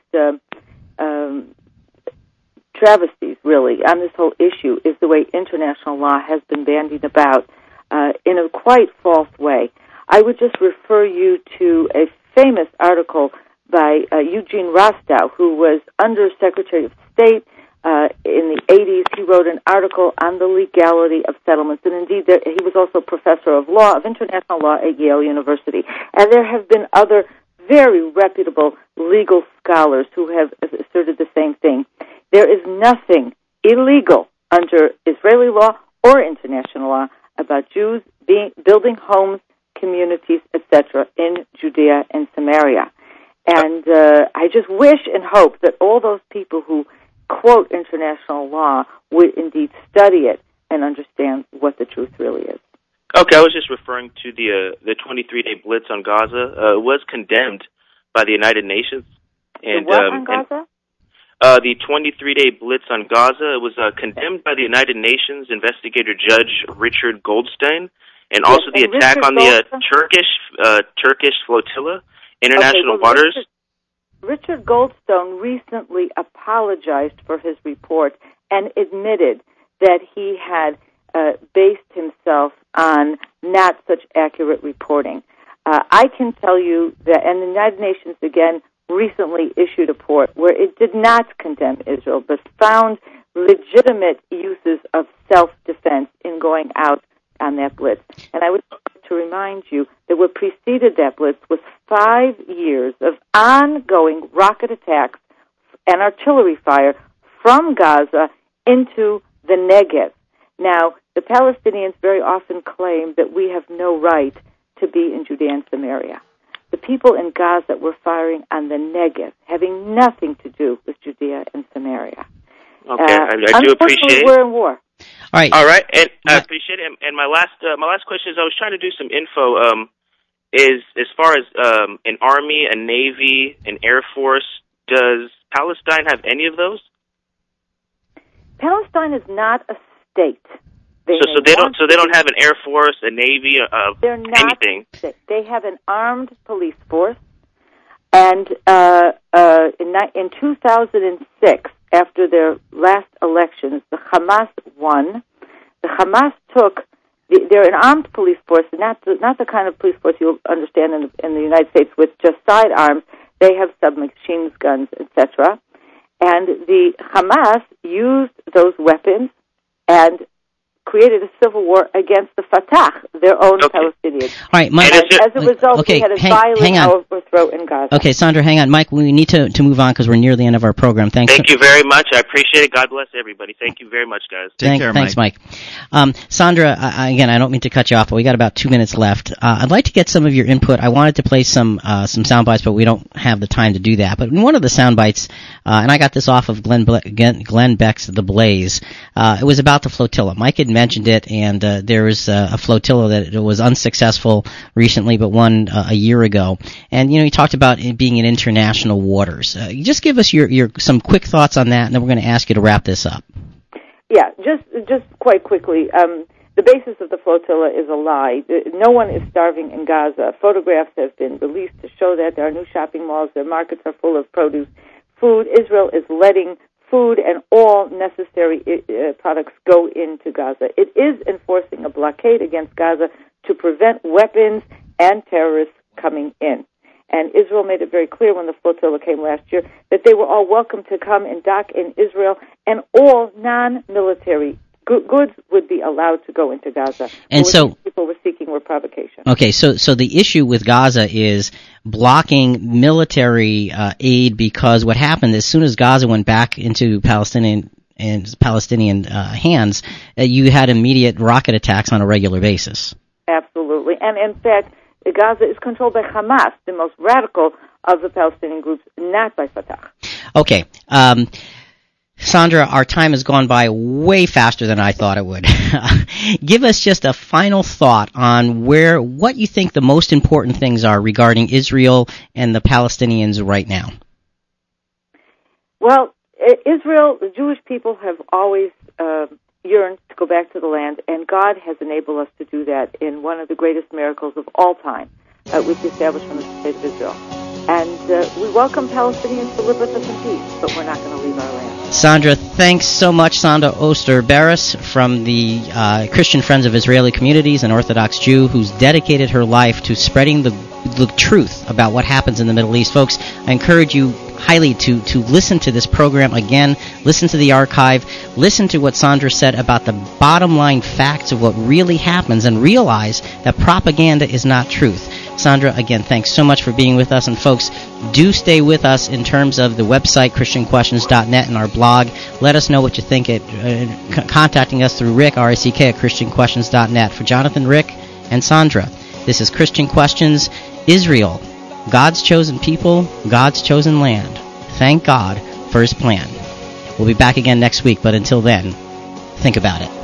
travesties, really, on this whole issue is the way international law has been bandied about in a quite false way. I would just refer you to a famous article by Eugene Rostow, who was Under Secretary of State in the 80s. He wrote an article on the legality of settlements, and indeed he was also professor of law, of international law at Yale University. And there have been other very reputable legal scholars who have asserted the same thing. There is nothing illegal under Israeli law or international law about Jews building homes, communities, etc., in Judea and Samaria. And I just wish and hope that all those people who quote international law would indeed study it and understand what the truth really is. Okay, I was just referring to the 23-day blitz on Gaza. Was condemned by the United Nations. And, the what on Gaza? The 23-day blitz on Gaza was condemned by the United Nations investigator Judge Richard Goldstein, and also the attack on the Turkish flotilla, international waters. Richard Goldstone recently apologized for his report and admitted that he had based himself on not such accurate reporting. I can tell you that, and the United Nations, again, recently issued a report where it did not condemn Israel, but found legitimate uses of self-defense in going out on that blitz. And I would like to remind you that what preceded that blitz was 5 years of ongoing rocket attacks and artillery fire from Gaza into the Negev. Now, the Palestinians very often claim that we have no right to be in Judea and Samaria. The people in Gaza were firing on the Negev, having nothing to do with Judea and Samaria. Okay, I do appreciate it. We're in war. All right, and I appreciate it. And my last question is, I was trying to do some info. Is as far as an army, a navy, an air force, does Palestine have any of those? Palestine is not a state. So they don't have an air force, a navy, they're not anything. They have an armed police force, and in 2006, after their last elections, the Hamas won. The Hamas they're an armed police force, not the kind of police force you'll understand in the United States with just sidearms. They have submachine guns, etc. And the Hamas used those weapons and created a civil war against the Fatah, their own Palestinians. All right, Mike. As a result, we had a violent overthrow in Gaza. Okay, Sandra, hang on. Mike, we need to move on because we're near the end of our program. Thank you very much. I appreciate it. God bless everybody. Thank you very much, guys. Take care, Thanks, Mike. Sandra, again, I don't mean to cut you off, but we got about 2 minutes left. I'd like to get some of your input. I wanted to play some sound bites, but we don't have the time to do that. But in one of the sound bites, and I got this off of Glenn Beck's The Blaze, it was about the flotilla. Mike had mentioned it, and there was a flotilla that was unsuccessful recently, but one a year ago. And you talked about it being in international waters. Just give us your some quick thoughts on that, and then we're going to ask you to wrap this up. Yeah, just quite quickly. The basis of the flotilla is a lie. No one is starving in Gaza. Photographs have been released to show that. There are new shopping malls. Their markets are full of produce. Food. Israel is letting food and all necessary products go into Gaza. It is enforcing a blockade against Gaza to prevent weapons and terrorists coming in. And Israel made it very clear when the flotilla came last year that they were all welcome to come and dock in Israel, and all non-military goods would be allowed to go into Gaza. And so people were seeking were provocation. Okay, so the issue with Gaza is blocking military aid, because what happened as soon as Gaza went back into Palestinian hands, you had immediate rocket attacks on a regular basis. Absolutely, and in fact, Gaza is controlled by Hamas, the most radical of the Palestinian groups, not by Fatah. Okay. Sandra, our time has gone by way faster than I thought it would. Give us just a final thought on what you think the most important things are regarding Israel and the Palestinians right now. Well, Israel, the Jewish people have always yearned to go back to the land, and God has enabled us to do that in one of the greatest miracles of all time, with the establishment of the State of Israel. And we welcome Palestinians to live with us in peace, but we're not going to leave our land. Sandra, thanks so much. Sandra Oster-Baris from the Christian Friends of Israeli Communities, an Orthodox Jew who's dedicated her life to spreading the truth about what happens in the Middle East. Folks, I encourage you highly to listen to this program again, listen to the archive, listen to what Sandra said about the bottom line facts of what really happens, and realize that propaganda is not truth. Sandra, again, thanks so much for being with us. And folks, do stay with us in terms of the website, ChristianQuestions.net, and our blog. Let us know what you think contacting us through Rick, R-I-C-K, at ChristianQuestions.net. For Jonathan, Rick, and Sandra, this is Christian Questions, Israel, God's chosen people, God's chosen land. Thank God for His plan. We'll be back again next week, but until then, think about it.